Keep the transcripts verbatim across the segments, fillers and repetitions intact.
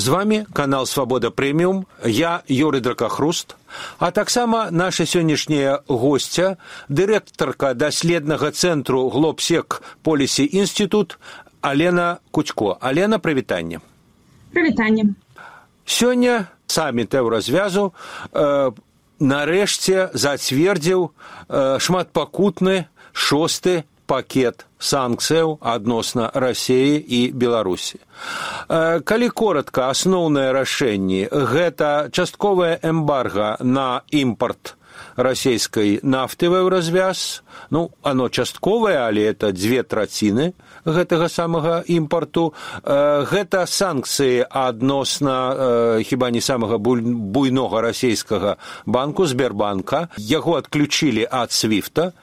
З вами канал «Свабода Прэміум», я Юрый Дракахруст, а таксама наша сённяшняя госця, дырэктарка даследнага цэнтру Глобсек Полісі Інстытут Алена Кучко. Алена, прывітанне. Прывітанне. Сёння саміт еўразвязу э, нарэшце зацвердзіў э, шматпакутны шосты пакет санкцыяў адносна Расіі і Беларусі. Калі коротка, асноўныя рашэнні – гэта частковая эмбарга на імпарт расійскай нафты в еўразвяз. Ну, оно частковае, але это дзве траціны гэтага самага імпарту. Гэта санкцыі адносна хіба не самага буйнога расійскага банку, Сбербанка. Яго адключілі ад свифта.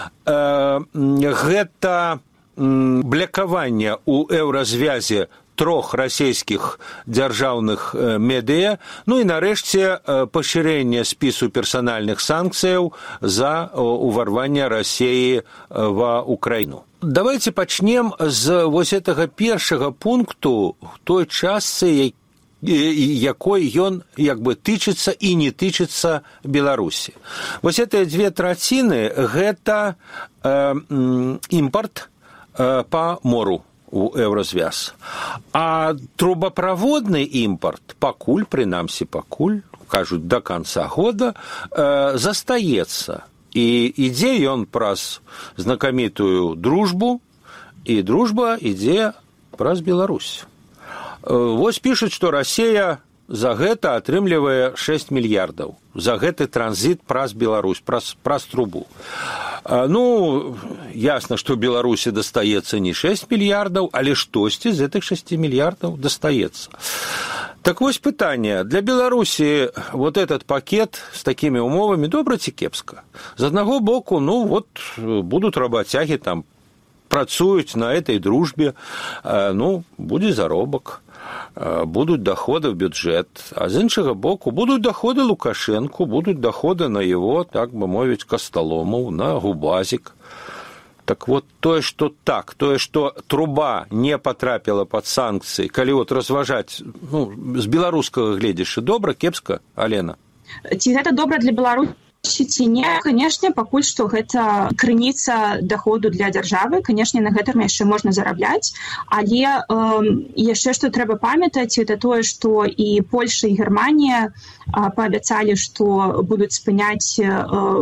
Гэта блякаванне ў еўразвязе трох расійскіх дзяржаўных медыя, ну і нарэшце пашырэнне спісу персанальных санкцыяў за уварванне Расіі ва Украіну. Давайте пачнем з вось гэтага першага пункту той частцы, якой ён як бы тычыцца і не тычыцца Беларусі. Вось гэтыя дзве траціны – гэта э, імпарт э, па мору у еўразвяз. А трубаправодны імпарт пакуль, прынамсі пакуль, кажуць, да канца года, э, застаецца. І ідзе ён праз знакамітую дружбу, і дружба ідзе праз Беларусь. Э, вось пішуць, што Расія за гэта атрымлівае шэсць мільярдаў. За гэты транзіт праз Беларусь, праз, праз трубу. Ну, ясна, што Беларусі дастаецца не шэсць мільярдаў, але штосьці з гэтых шэсці мільярдаў дастаецца. Так вось пытанне. Для Беларусі вот этот пакет с такими умовами добра ці кепска? З аднаго боку, ну, вот будут работяги там, працуюць на этой дружбе, ну, будзе заробак. Будут доходы в бюджет, а з іншага боку будут доходы Лукашенко, будут доходы на его, так бы мовить, Костоломов, на Губазик. Так вот, тое, что так, тое, что труба не потрапила под санкции, калі вот разважаць, ну, з беларускага гледзяшча, добра, кепска, Алена? Ці гэта добра для Беларусі? Ці не, канешне, пакуль што гэта крыніца даходу для дзяржавы, канешне, на гэтым яшчэ можна зарабляць, але э, яшчэ што трэба памятаць, это тое, што і Польша, і Германія э, паабяцалі, што будуць спыняць э,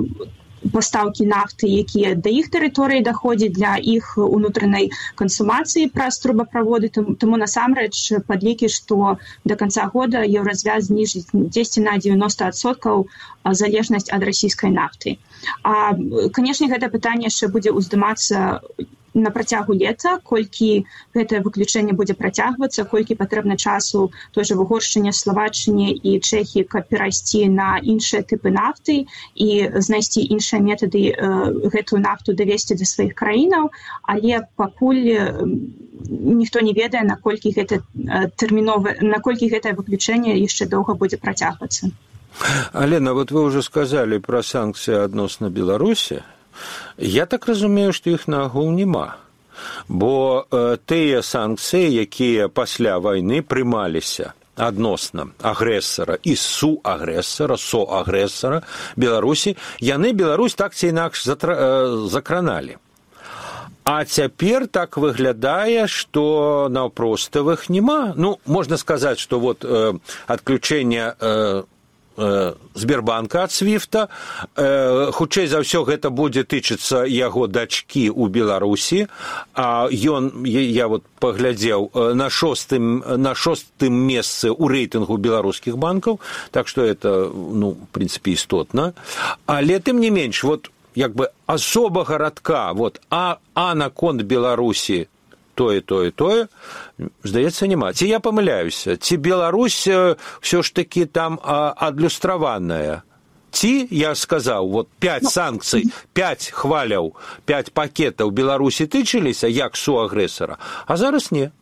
пастаўкі нафты, якія да іх тэрыторыі даходзяць для іх унутранай кансумацыі праз трубаправоды, тому, тому насамрэч падлікі, што да канца года еўразвяз зніжыць дзесяць на дзевяноста адсоткаў залежнасць ад расійскай нафты. А, канешне, гэта пытанне яшчэ будзе ўздымацца на працягу лета, колькі гэтае выключэнне будзе працягвацца, колькі патрэбна часу той жа Угоршчыне, Славаччыне і Чэхіі, каб перайсці на іншыя тыпы нафты і знайсці іншыя метады э, гэтую нафту давесці да сваіх краінаў, але пакуль ніхто не ведае, наколькі гэта тэрмінова, наколькі гэтае выключэнне яшчэ доўга будзе працягвацца. Алена, вот вы уже сказали про санкции адносна Беларусі. Я так разумею, што іх нагул няма. Бо э, тыя санкцыі, якія пасля вайны прымаліся адносна агрэсара і суагрэсара, соагрэсара Беларусі, яны Беларусь так ці інакш затра... э, закраналі. А цяпер так выглядае, што наўпроставых няма. Ну, можна сказаць, што вот э, адключэнне э, Сбербанка ад свифта, хутчэй за ўсё гэта будзе тычыцца яго дачкі ў Беларусі, а ён, я вот паглядзеў, на шостым, на шостым месцы ў рэйтынгу беларускіх банкаў, так што это, ну, в прынцыпе, істотна. Але тым не менш, вот як бы асобага радка, вот, а, а наконт Беларусі тое, тое, тое, здаецца, няма. Ці я памыляюся? Ці Беларусь ўсё ж такі там адлюстраваная? Ці, я сказаў, вот пяць санкцый, пяць хваляў, пяць пакетаў Беларусі тычыліся, як суагрэсара, а зараз не.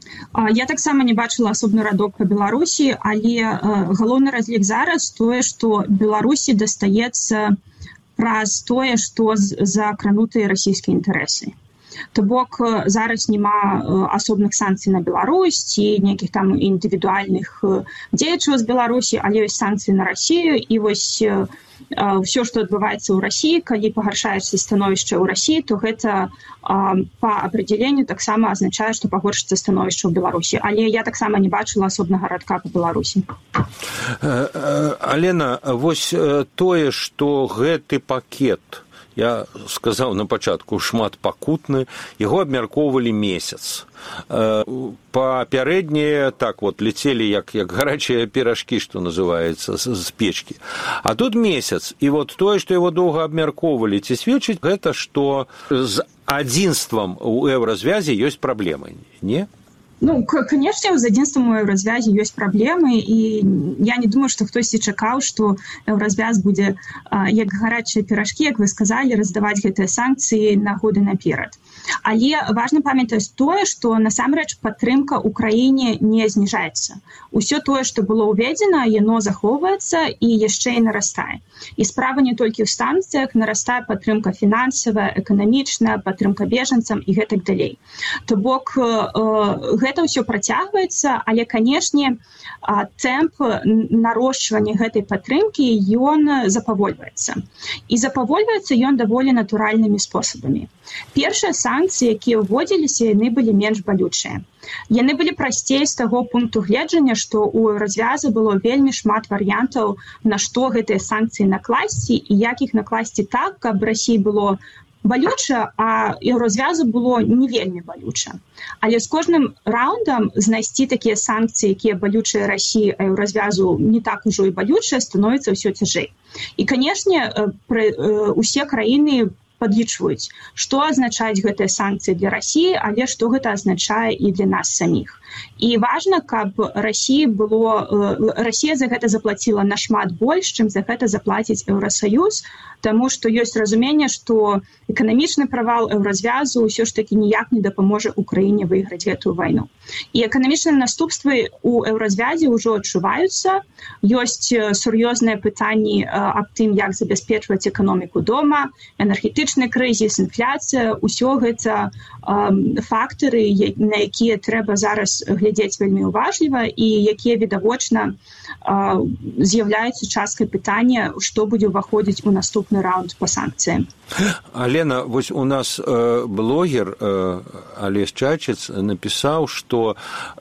Я таксама не бачыла асобны радок па Беларусі, але галоўны разлік зараз тое, што Беларусі дастаецца праз тое, што закранутыя расійскія інтарэсы. То бок зараз няма асобных санкцый на Беларусь ці нейкіх там індывідуальных дзеячаў з Беларусі, але ёсць санкцыі на Расію, і вось ўсё, што адбываецца ў Расіі, калі пагаршаецца становішча ў Расіі, то гэта па апределенню таксама азначае, што пагоршыцца становішча ў Беларусі. Але я таксама не бачыла асобнага радка па Беларусі. Алена, вось тое, што гэты пакет, я сказаў на пачатку, шмат пакутны, яго абмяркоўвалі месяц. Папярэднія так вот летели як, як гарачыя піражкі, што называецца, з, з печкі. А тут месяц, і вот тое, што яго доўга абмяркоўвалі, ці сведчыць гэта, што з адзінствам у еўразвязі ёсць праблемы, не? Ну, конечно, з адзінствам у еўразвязі ёсць праблемы, і я не думаю, што хтосьці чакаў, што еўразвяз будзе, як гарачыя піражкі, як вы сказалі, раздаваць гэтыя санкцыі на годы наперад. Але важна памятаць тое, што насамрэч падтрымка ў краіне не зніжаецца. Усё тое, што было ўведзена, яно захоўваецца і яшчэ і нарастае. І справа не толькі ў санкцыях, нарастае падтрымка фінансавая, эканамічная, падтрымка бежанцам і гэтак далей. То бок гэта ўсё працягваецца, але, канешне, тэмп нарошчвання гэтай падтрымкі ён запавольваецца. І запавольваецца ён даволі натуральнымі спосабамі. Першыя санкцыі, якія ўводзіліся, яны былі менш балючыя. Яны былі прасцей з таго пункту гледжання, што ў еўразвяза было вельмі шмат варыянтаў, на што гэтыя санкцыі накласці і як іх накласці так, каб Расіі было балюча, а еўразвязу было не вельмі балюча. Але з кожным раундам знайсці такія санкцыі, якія балючыя Расіі, а еўразвязу не так ужо і балючыя, становіцца ўсё цяжэй. І, канешне, усе краіны падлічваюць, што азначаюць гэтыя санкцыі для Расіі, але што гэта азначае і для нас саміх. І важна, каб Расіі было, Расія за гэта заплаціла нашмат больш, чым за гэта заплаціць Еўрасаюз, таму што ёсць разуменне, што эканамічны правал еўразвязу ўсё ж такі ніяк не дапаможа Украіне выйграць гэтую вайну. І эканамічныя наступствы ў еўразвязе ўжо адчуваюцца. Ёсць сур'ёзныя пытанні аб тым, як забяспечваць эканоміку дома, энергетычны крызіс, інфляцыя, ўсё гэта фактары, на якія трэба зараз глядзець вельмі уважліва і якія відавочна з'яўляюцца часткай пытання, што будзе ўваходзіць у наступны раунд па санкцыям. Алена, вось у нас э, блогер э, Алесь Чачец напісаў, што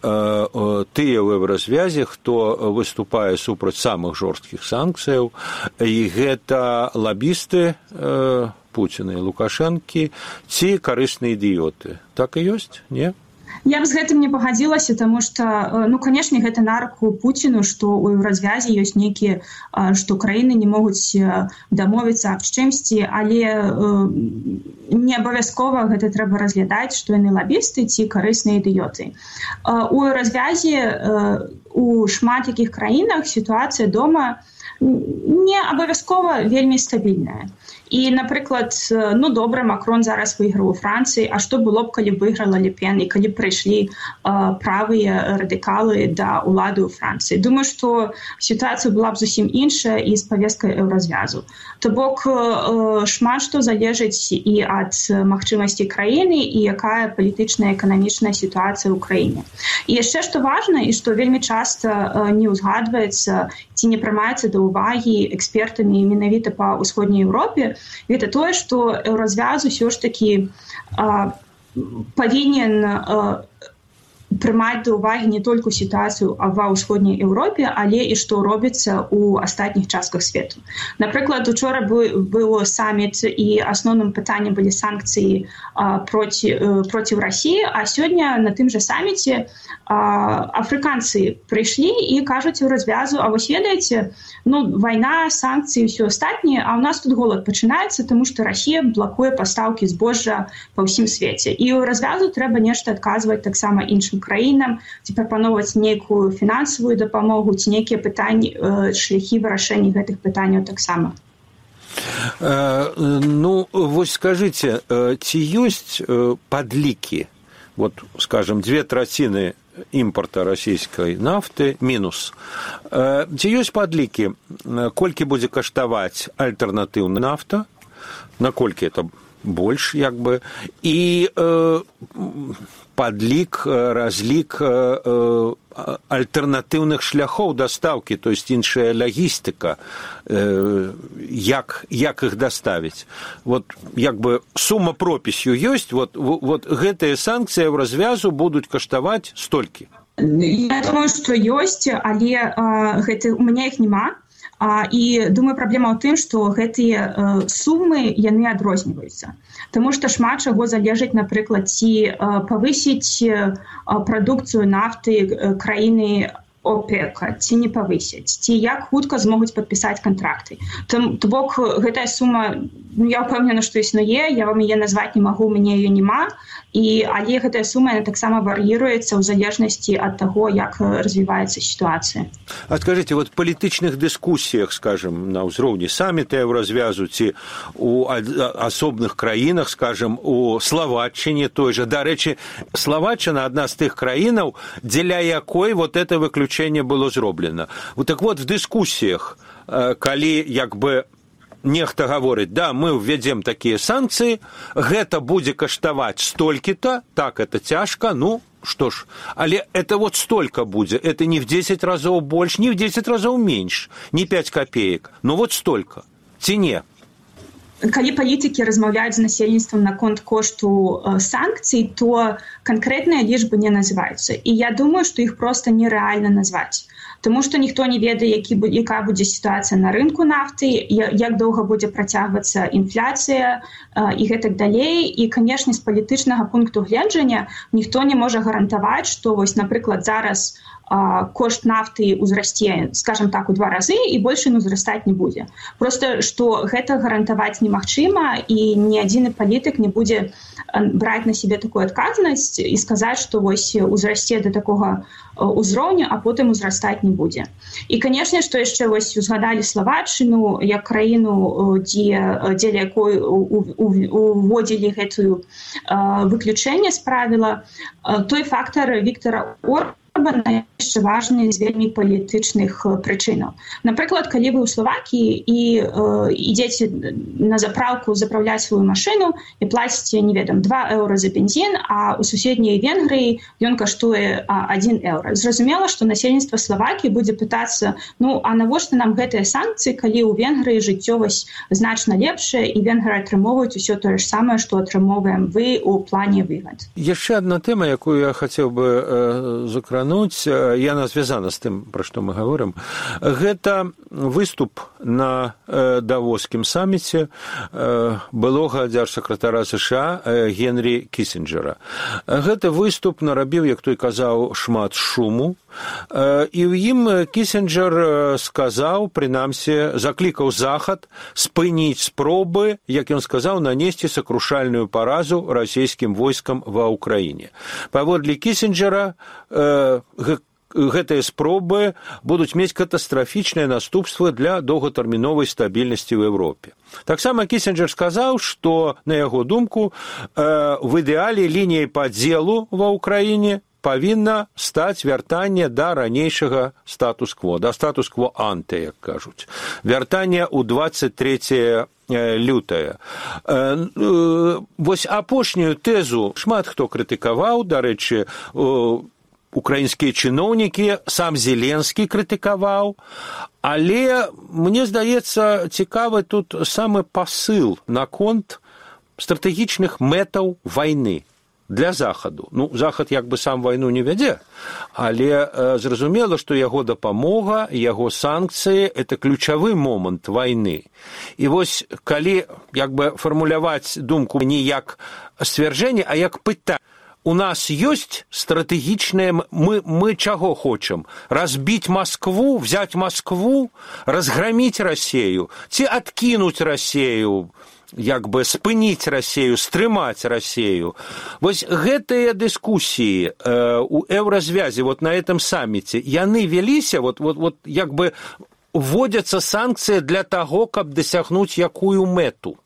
э, тыя ў еўразвязе, хто выступае супраць самых жорсткіх санкцыяў, і гэта лабісты э, Пуціна і Лукашэнкі ці карысныя ідыёты. Так і ёсць, не? Я б з гэтым не пагадзілася, таму што, ну, канешне, гэта на руку Пуціну, што ў еўразвязе ёсць нейкія, што краіны не могуць дамовіцца аб чымсьці, але не абавязкова гэта трэба разглядаць, што яны лабісты ці карысныя ідыёты. У еўразвязе у шмат якіх краінах сітуацыя дома не абавязкова вельмі стабільная. І, напрыклад, ну, добра, Макрон зараз выйграў у Францыі, а што было б, калі б выйграла Ле Пен і калі б прыйшлі правыя радыкалы да ўлады ў Францыі. Думаю, што сітуацыя была б зусім іншая і з павесткай еўразвязу. То бок шмат што залежыць і ад магчымасці краіны і якая палітычная і эканамічная сітуацыя ў краіне. І яшчэ што важна, і што вельмі часта не ўзгадваецца ці не прымаецца да ўвагі экспертамі менавіта па ўсходняй Еўропе, гэта тое, што еўразвяз усё ж такі павінен прымаць да ўвагі не толькі сітуацыю ва ўсходняй Еўропе, але і што робіцца ў астатніх частках свету. Напрыклад, учора быў саміт і асноўным пытаннем былі санкцыі проці, проціў Расіі, а сёння на тым жа саміце афрыканцы прыйшлі і кажуць еўразвязу, а вось ведаеце, ну, вайна, санкцыі, ўсё астатняе, а ў нас тут голад пачынаецца, таму што Расія блакуе пастаўкі збожжа па ўсім свеце. І еўразвязу трэба нешта адказваць таксама іншым краінам, ці прапановваць нейкую фінансавую дапамогу, ці нейкія пытанні, шляхі вырашэння гэтых пытанняў таксама. Э, ну, вось скажыце, ці ёсць падлікі, вот, скажем, две траціны імпорта расійскай нафты мінус. Э, ці ёсць падлікі, колькі будзе каштаваць альтэрнатыўная нафта, наколькі это больш як бы і э, падлік, разлік э, альтэрнатыўных шляхоў дастаўкі, то есть іншая лагістыка, э, як, як іх даставіць. Вот як бы сума пропісью ёсць, вот, вот гэтыя санкцыі ў развязу будуць каштаваць столькі. Я думаю, што ёсць, але э, гэта, у мяне іх няма. А, і думаю, праблема ў тым, што гэтыя э, сумы яны адрозніваюцца. Таму што шмат чаго залежыць, напрыклад, ці э, павысіць э, прадукцыю нафты э, краіны ОПЕК, ці не павысіць, ці як хутка змогуць падпісаць кантракты. То бок гэтая сума, ну, я ўпэўнена, што існуе, я вам яе назваць не магу, у мяне яе няма, і, але гэтая сума яна таксама вар'іруецца ў залежнасці ад таго, як развіваецца сітуацыя. А скажите, вот в палітычных дыскусіях, скажем, на ўзроўні саміта Еўразвязу ці у асобных краінах, скажем, у Словаччине той же. Дарэчы, Словаччина адна з тых краінаў, дзеля якой вот это выключение было зроблена. Вот так вот в дыскусіях, калі як бы нехта гаворыць, да, мы введзем такія санкцыі, гэта будзе каштаваць столькі-то, так, это цяжка, ну, што ж, але это вот столько будзе, это не в десять разоў больш, не в десять разоў менш, не пять копеек, но вот столько, ці не? Калі палітыкі размаўляюць з насельніцтвам наконт кошту э, санкцый, то канкрэтныя лічбы не называюцца. І я думаю, што іх проста нерэальна назваць. Таму што ніхто не ведае, які, якая будзе сітуацыя на рынку нафты, як доўга будзе працягвацца інфляцыя э, і гэтак далей. І, канешне, з палітычнага пункту гледжання ніхто не можа гарантаваць, што, вось, напрыклад, зараз кошт нафты ўзрасце, скажем так, у два разы, і больш ён узрастаць не будзе. Просто, што гэта гарантаваць немагчыма, і ні адзіны палітык не будзе браць на сябе такую адказнасць і сказаць, што вось узрасце да такога ўзроўню, а потым узрастаць не будзе. І, канешне, што яшчэ вось узгадалі Словаччыну як краіну, дзе, дзеля якой уводзілі гэтую выключэнне з правіла, той фактар Віктора Орбана яшчэ важны з вельмі палітычных прычынаў. Напрыклад, калі вы ў Словакіі і э, ідзеце на запраўку запраўляць сваю машыну і плаціце, не ведам, два еўра за бензін, а ў суседняй Венгрыі ён каштуе адзін еўра. Зразумела, што насельніцтва Словакіі будзе пытацца, ну, а навошта нам гэтыя санкцыі, калі ў Венгрыі жыццё вось значна лепшае, і венгры атрымоўваюць усё тое ж самае, што атрымоўваем вы ў плане выгад. Яшчэ адна тэма, якую я хацеў бы э, закрануць, яна звязана з тым, пра што мы гаворым. Гэта выступ на э, давоскім саміце э, былога дзяржсакратара США э, Генрі Кісінджера. Гэты выступ нарабіў, як той казаў, шмат шуму, э, і ў ім Кісінджер сказаў, прынамсі, заклікаў Захад спыніць спробы, як ён сказаў, нанесці сакрушальную паразу расійскім войскам ва ўкраіне. Паводле Кісінджера э, гэтыя спробы будуць мець катастрафічныя наступствы для доўгатэрміновай стабільнасці ў Еўропе. Таксама Кісінджер сказаў, што, на яго думку, в ідэале лініяй падзелу ва ўкраіне павінна стаць вяртанне да ранейшага статус-кво, да статус-кво анте, як кажуць. Вяртанне ў двадцать трэцяе лютае. Вось апошнюю тэзу шмат хто крытыкаваў, дарэчы, украінскія чыноўнікі, сам Зеленскі крытыкаваў, але, мне здаецца, цікавы тут самы пасыл наконт стратэгічных мэтаў вайны для Захаду. Ну, Захад як бы сам вайну не вядзе, але э, зразумела, што яго дапамога, яго санкцыі – это ключавы момант вайны. І вось, калі як бы фармуляваць думку не як сцвярджэнне, а як пытанне, у нас есть стратегичное, мы, мы чего хотим? Разбить Москву, взять Москву, разгромить Россию, ці откинуть Россию, як бы спыніць Россию, стрымаць Россию. Вось гэтыя дыскусіі э, у Еўразвязе, вот на этом саммите, яны веліся, вот, вот, вот як бы вводятся санкции для того, каб дасягнуць якую мэту?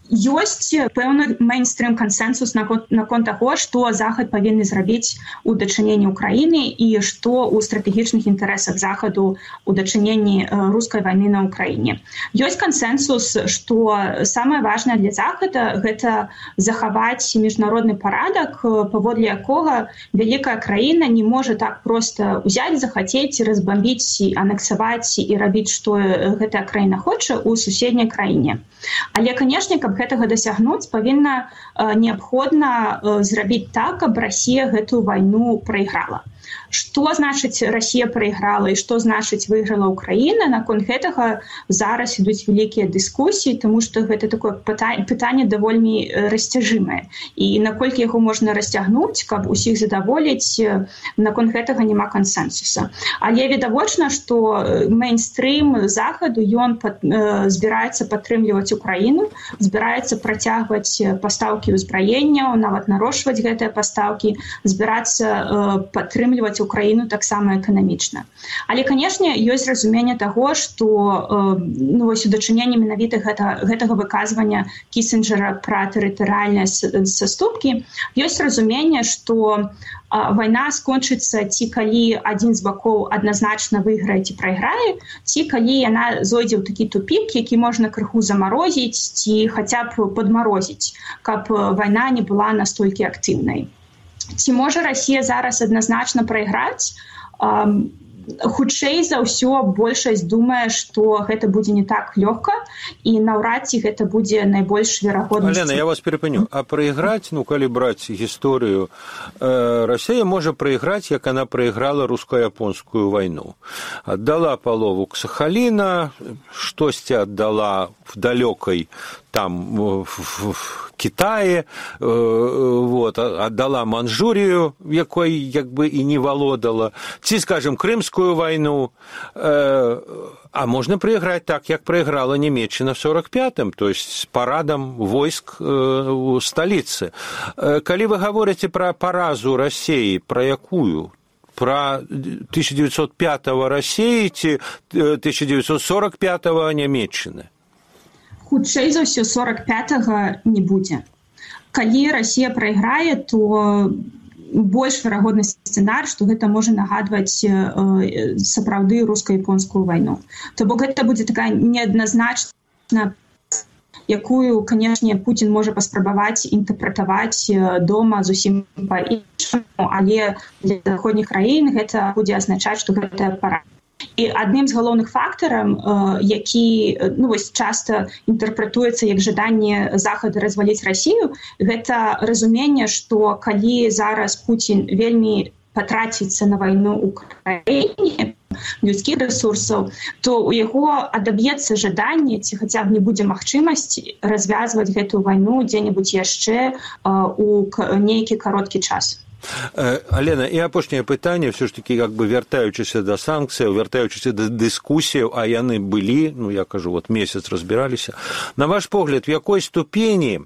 ёсць пэўны мейнстрым кансенсус наконт, наконт таго, што Захад павінны зрабіць у дачыненні Украіны і што ў стратэгічных інтарэсах Захаду у дачыненні рускай вайны на Украіне. Ёсць кансенсус, што самае важнае для Захада гэта захаваць міжнародны парадак, паводле якога вялікая краіна не можа так проста ўзяць, захацець, разбамбіць, анексаваць і рабіць, што гэтая краіна хоча ў суседняй краіне. Але, канешне, каб гэтага дасягнуць, павінна э, неабходна э, зрабіць так, каб Расія гэтую вайну прайграла. Што значыць Расія прайграла і што значыць выйграла Украіна, наконт гэтага зараз ідуць вялікія дыскусіі, таму што гэта такое пытанне даволі расцяжымае. І наколькі яго можна расцягнуць, каб усіх задаволіць, наконт гэтага няма кансенсуса. Але відавочна, што мейнстрым Захаду, ён пад, э, збіраецца падтрымліваць Украіну, збіраецца працягваць пастаўкі ўзбраенняў, нават нарошчваць гэтыя пастаўкі, збірацца э, падтрымліваць Украіну таксама эканамічна. Але, канешне, ёсць разуменне таго, што э, ну, вось у дачыненні менавіта гэта, гэтага выказвання Кісінджера пра тэрытарыяльныя саступкі, ёсць разуменне, што э, вайна скончыцца ці калі адзін з бакоў адназначна выйграе ці прайграе, ці калі яна зойдзе ў такі тупік, які можна крыху замарозіць ці хаця б падмарозіць, каб вайна не была настолькі актыўнай. Ці можа Расія зараз адназначна прайграць? Хутчэй за ўсё большасць думае, што гэта будзе не так лёгка і наўрад ці гэта будзе найбольш верагоднасць. Алена, я вас перапыню. А прайграць, ну калі браць гісторыю, э, Расія можа прайграць, як она прайграла руска-японскую вайну. Аддала палову Сахаліна, штосьці аддала в далёкай там в Китае, вот, отдала Манчжурию, якой як бы и не володала, ці, скажем, Крымскую войну, а можно проиграть так, как проиграла Немеччина в сорок пятым, то есть с парадом войск у столицы. Калі вы говорите про поразу России, про якую? Про тысяча девятьсот пятого России ці тысяча девятьсот сорок пятого Немеччины? Хутчэй за ўсё сорок пятага не будзе. Калі Расія прайграе, то больш верагодны сцэнар, што гэта можа нагадваць э, сапраўды руска-японскую вайну. То бок гэта будзе такая неадназначна, якую, канешне, Путін можа паспрабаваць інтэрпрэтаваць дома зусім па-іншаму, але для заходніх краін гэта будзе азначаць, што гэта пара. І адным з галоўных фактараў, які ну, вось, часта інтэрпрэтуецца як жаданне Захада разваліць Расію, гэта разуменне, што калі зараз Путін вельмі патраціцца на вайну ў краіне, людскіх рэсурсаў, то у яго адаб'ецца жаданне, ці хаця б не будзе магчымасць развязваць гэтую вайну дзе-небудзь яшчэ у нейкі кароткі час. Алена, і апошняе пытанне, все ж таки, як бы вяртаючыся да санкцыяў, вяртаючыся да дыскусіяў, а яны былі, ну, я кажу, вот месяц разбіраліся. На ваш погляд, в якой ступені,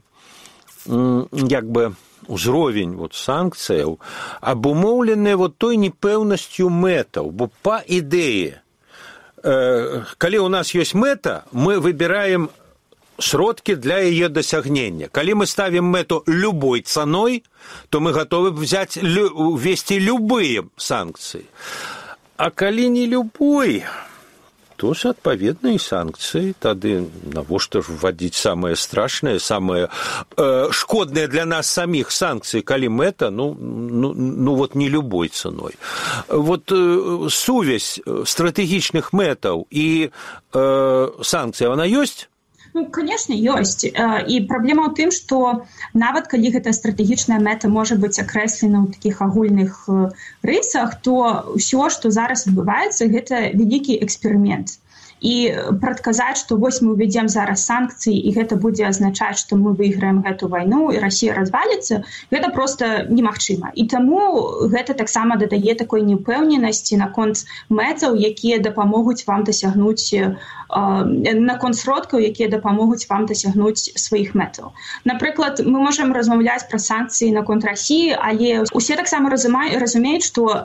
як бы, узровень вот санкцыяў абумоўлены вот той непэўнасцю мэтаў, бо па ідэі, э, калі у нас ёсць мэта, мы выбираем сродки для ее досягнения. Коли мы ставим мету любой ценой, то мы готовы взять, ввести любые санкции. А коли не любой, то ж адпаведныя санкцыі. Тады навошта ж вводить самое страшное, самое э, шкодное для нас самих санкций, калі мэта, ну, ну, ну вот не любой ценой. Вот э, сувязь стратэгічных мэтаў і э, санкцый, она ёсць? Ну, конечно, ёсць. І праблема ў тым, што нават калі гэта стратэгічная мэта можа быць акрэслена ў такіх агульных рысах, то ўсё, што зараз адбываецца, гэта вялікі эксперымент. І прадказаць, што вось мы ўвядзем зараз санкцыі, і гэта будзе азначаць, што мы выйграем гэту вайну, і Расія разваліцца, гэта проста немагчыма. І таму гэта таксама дадае такой неўпэўненасці наконт мэтаў, якія дапамогуць вам дасягнуць, э, наконт сродкаў, якія дапамогуць вам дасягнуць сваіх мэтаў. Напрыклад, мы можам размаўляць пра санкцыі наконт Расіі, але усе таксама разумеюць, што э,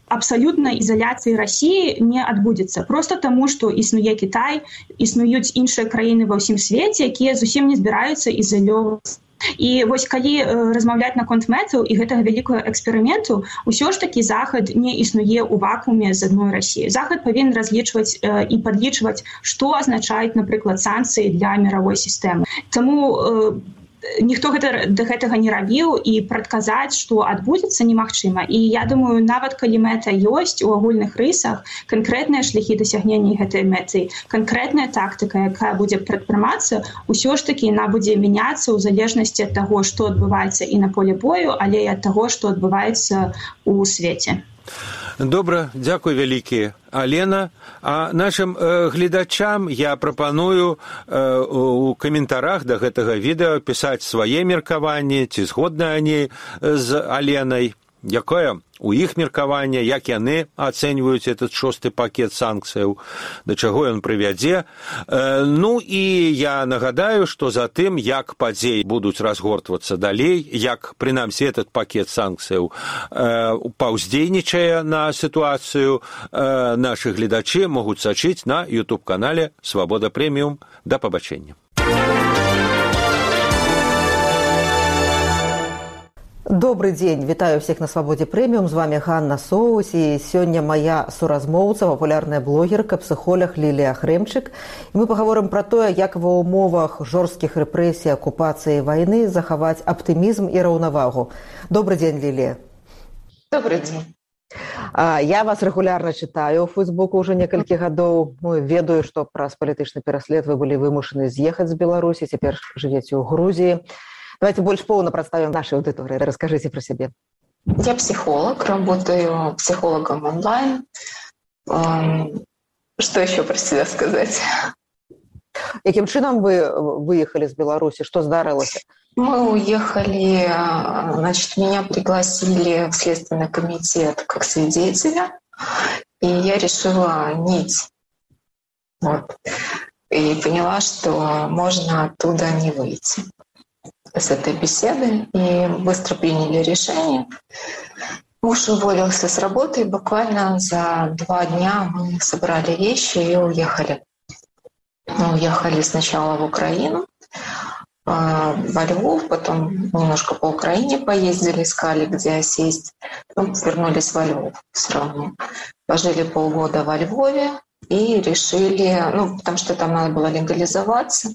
абсалютнай ізаляцыі Расіі не адбудзецца. Проста таму, што існуе Кітай, існуюць іншыя краіны ва ўсім свеце, якія зусім не збіраюцца ізалёўвацца. І вось калі э, размаўляць наконт мэтаў і гэтага вялікага эксперыменту, усё ж такі Захад не існуе ў вакууме з адной Расіі. Захад павінен разлічваць э, і падлічваць, што азначаюць, напрыклад, санкцыі для мировой сістэмы. Таму э, ніхто гэта, да гэтага не рабіў, і прадказаць, што адбудзецца, немагчыма. І я думаю, нават калі мэта ёсць у агульных рысах, канкрэтныя шляхі дасягнення гэтай мэты, канкрэтная тактыка, якая будзе прадпрымацца, усё ж такі яна будзе мяняцца ў залежнасці ад таго, што адбываецца і на поле бою, але і ад таго, што адбываецца ў свеце. Добра, дзякуй вялікі, Алена. А нашим э, гледачам я прапаную э, у каментарах да гэтага відэа пісаць свае меркаванні, ці згодныя они з Аленай, якое у іх меркаванне, як яны ацэньваюць этот шосты пакет санкцыяў, да чаго ён прывядзе. Ну і я нагадаю, што за тым, як падзеі будуць разгортвацца далей, як, прынамсі, этот пакет санкцыяў паўздзейнічае на сітуацыю, нашы гледачы могуць сачыць на ютуб-канале «Свабода Прэміум». Да пабачэння. Добрый дзень, вітаю всех на Свабодзе Прэміум, з вами Ганна Соус, і сёння моя суразмоўца, папулярная блогерка, псіхолог Лілія Хрэмчык. І мы пагаворым пра тое, як ва ўмовах жорсткіх рэпрэсій, акупацыі вайны захаваць аптымізм і раўнавагу. Добрый дзень, Лілія. Добрый дзень. Я вас рэгулярна чытаю ў Фейсбуку ўжо некалькі гадоў. Ну, ведаю, што праз палітычны пераслед вы былі вымушаны з'ехаць з Беларусі, цяпер жывеце ў Грузіі. Давайте больше полно представим нашей аудитории. Расскажите про себя. Я психолог, работаю психологом онлайн. Что еще про себя сказать? Каким чином вы выехали из Беларуси? Что здарилось? Мы уехали, значит, меня пригласили в Следственный комитет как свидетеля, и я решила нить. Вот. И поняла, что можно оттуда не выйти с этой беседы, и быстро приняли решение. Муж уволился с работы, и буквально за два дня мы собрали вещи и уехали. Мы уехали сначала в Украину, во Львов, потом немножко по Украине поездили, искали, где осесть. Ну, вернулись во Львов все равно. Пожили полгода во Львове и решили, ну, потому что там надо было легализоваться,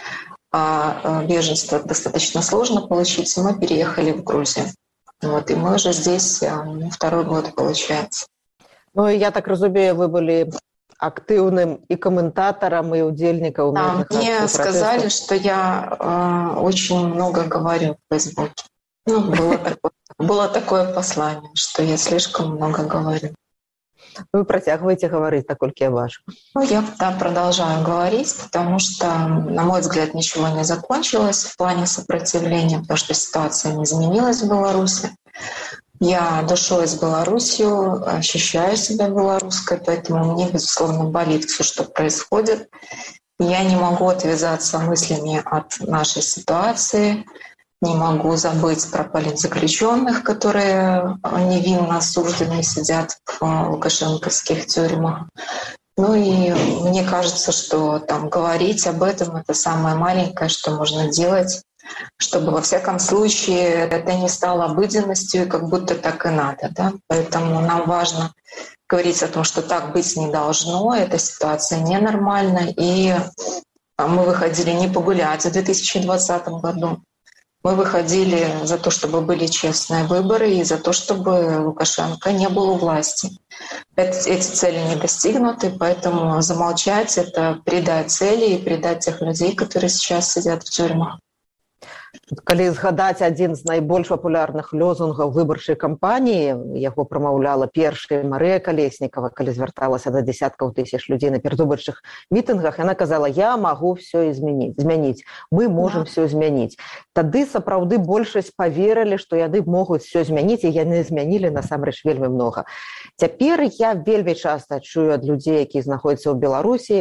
а беженство достаточно сложно получить, и мы переехали в Грузию. Вот, и мы уже здесь второй год, получается. Ну, я так разумею, вы были активным и комментатором, и удельником. Да, мне сказали, что я э, очень много говорю в Фейсбуке. Ну, было такое, было такое послание, что я слишком много говорю. Вы протягиваете говорить, так только я ваш. Ну, я да, продолжаю говорить, потому что, на мой взгляд, ничего не закончилось в плане сопротивления, потому что ситуация не изменилась в Беларуси. Я душой с Беларусью, ощущаю себя белорусской, поэтому мне, безусловно, болит все, что происходит. Я не могу отвязаться мыслями от нашей ситуации, не могу забыть про политзаключенных, которые невинно осуждены сидят в лукашенковских тюрьмах. Ну и мне кажется, что там говорить об этом — это самое маленькое, что можно делать, чтобы во всяком случае это не стало обыденностью, и как будто так и надо. Да? Поэтому нам важно говорить о том, что так быть не должно, эта ситуация ненормальна, и мы выходили не погулять в две тысячи двадцатом году. Мы выходили за то, чтобы были честные выборы, и за то, чтобы Лукашенко не был у власти. Эти цели не достигнуты, поэтому замолчать — это предать цели и предать тех людей, которые сейчас сидят в тюрьмах. Калі згадаць адзін з найбольш папулярных лозунгаў выбарчай кампаніі, яго прамаўляла першая Марыя Калеснікава, калі звярталася да дзесяткаў тысяч людзей на перадвыбарчых мітынгах, яна казала: «Я магу все змяніць, змяніць, мы можам да. все змяніць». Тады сапраўды большасць паверылі, што яны могуць все змяніць, і яны змянілі насамрэч вельмі многа. Цяпер я вельмі часта чую ад людзей, якія знаходзяцца ў Беларусі,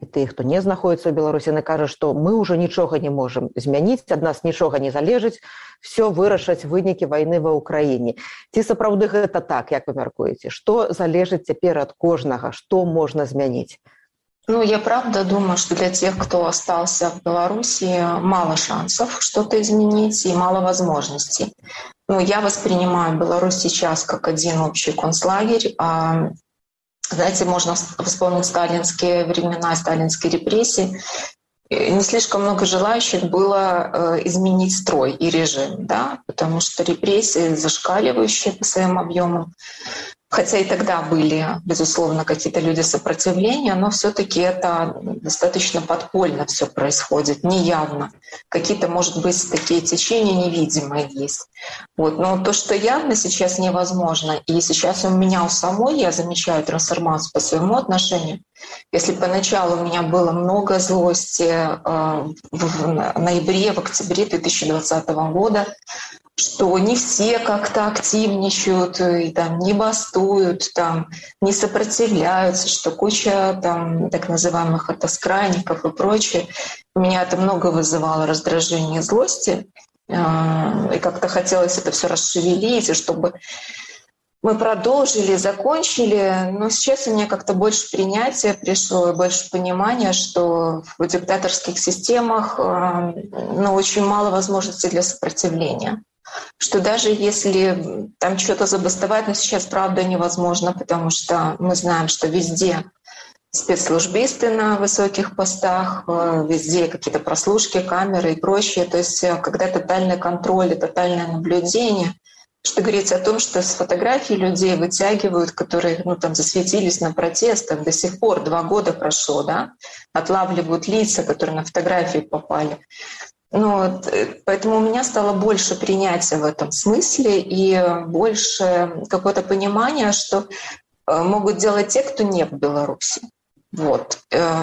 і тыя, хто не знаходзіцца ў Беларусі, яны кажуць, што мы ўжо нічога не можам змяніць, ад нас нічога не залежыць, все вырашаць вынікі вайны ва ўкраіне. Ці сапраўды гэта так, як вы мяркуеце? Што залежыць цяпер ад кожнага, што можна змяніць? Ну, я правда думаю, что для тех, кто остался в Беларуси, мало шансов что-то изменить и мало возможностей. Ну, я воспринимаю Беларусь сейчас как один общий концлагерь. А, знаете, можно вспомнить сталинские времена, сталинские репрессии. Не слишком много желающих было изменить строй и режим, да, потому что репрессии зашкаливающие по своим объемам. Хотя и тогда были, безусловно, какие-то люди сопротивления, но все-таки это достаточно подпольно все происходит, неявно. Какие-то, может быть, такие течения невидимые есть. Вот. Но то, что явно сейчас невозможно, и сейчас у меня у самой, я замечаю трансформацию по своему отношению. Если поначалу у меня было много злости э, в ноябре, в октябре две тысячи двадцатого года, что не все как-то активничают, и, там, не бастуют, там, не сопротивляются, что куча там, так называемых отоскрайников и прочее. У меня это много вызывало раздражения и злости, и как-то хотелось это все расшевелить, и чтобы мы продолжили, закончили. Но сейчас у меня как-то больше принятия пришло, и больше понимания, что в диктаторских системах ну, очень мало возможностей для сопротивления. Что даже если там что-то забастовать, но сейчас правда невозможно, потому что мы знаем, что везде спецслужбисты на высоких постах, везде какие-то прослушки, камеры и прочее. То есть когда тотальный контроль и тотальное наблюдение, что говорится о том, что с фотографий людей вытягивают, которые ну, там, засветились на протестах, до сих пор два года прошло, да, отлавливают лица, которые на фотографии попали. Ну, поэтому у меня стало больше принятия в этом смысле и больше какое-то понимание, что могут делать те, кто не в Беларуси. Вот.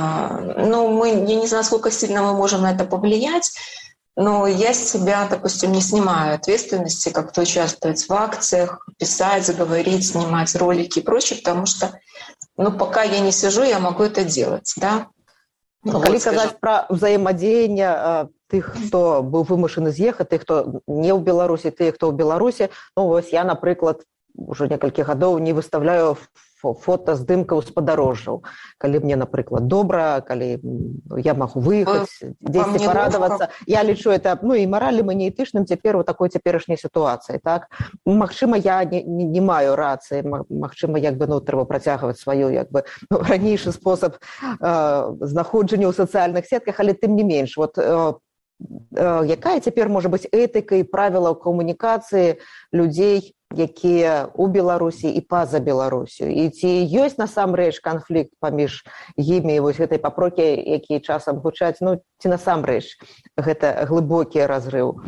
Ну, мы, я не знаю, насколько сильно мы можем на это повлиять, но я с себя, допустим, не снимаю ответственности, как-то участвовать в акциях, писать, говорить, снимать ролики и прочее, потому что ну, пока я не сижу, я могу это делать, да. Ну, вот, калі казаць пра ўзаемадзеянне тых, хто быў вымушаны з'ехаць, тых, хто не ў Беларусі, тых, хто ў Беларусі, ну вось я, напрыклад, ужо некалькі гадоў не выставляю фота здымкаў з падарожжаў. Калі мне, напрыклад, добра, калі я магу выехаць, дзесьці парадавацца. Я лічу это ну, і маральным, і неэтычным цяпер у такой цяперашняй сітуацыі. Так? Магчыма, я не, не, не маю рацыі, магчыма, як бы, ну, трэба працягваць сваю як бы, ну, ранейшы спосаб э, знаходжання ў сацыяльных сетках, але тым не менш. Вот, э, э, якая цяпер можа быць этыка і правіла ў камунікацыі людзей, якія ў Беларусі і па-за Беларусю. І ці ёсць насамрэч канфлікт паміж імі і вось гэтай папрокі, якія часам гучаць, ну, ці насамрэч гэта глыбокі разрыв?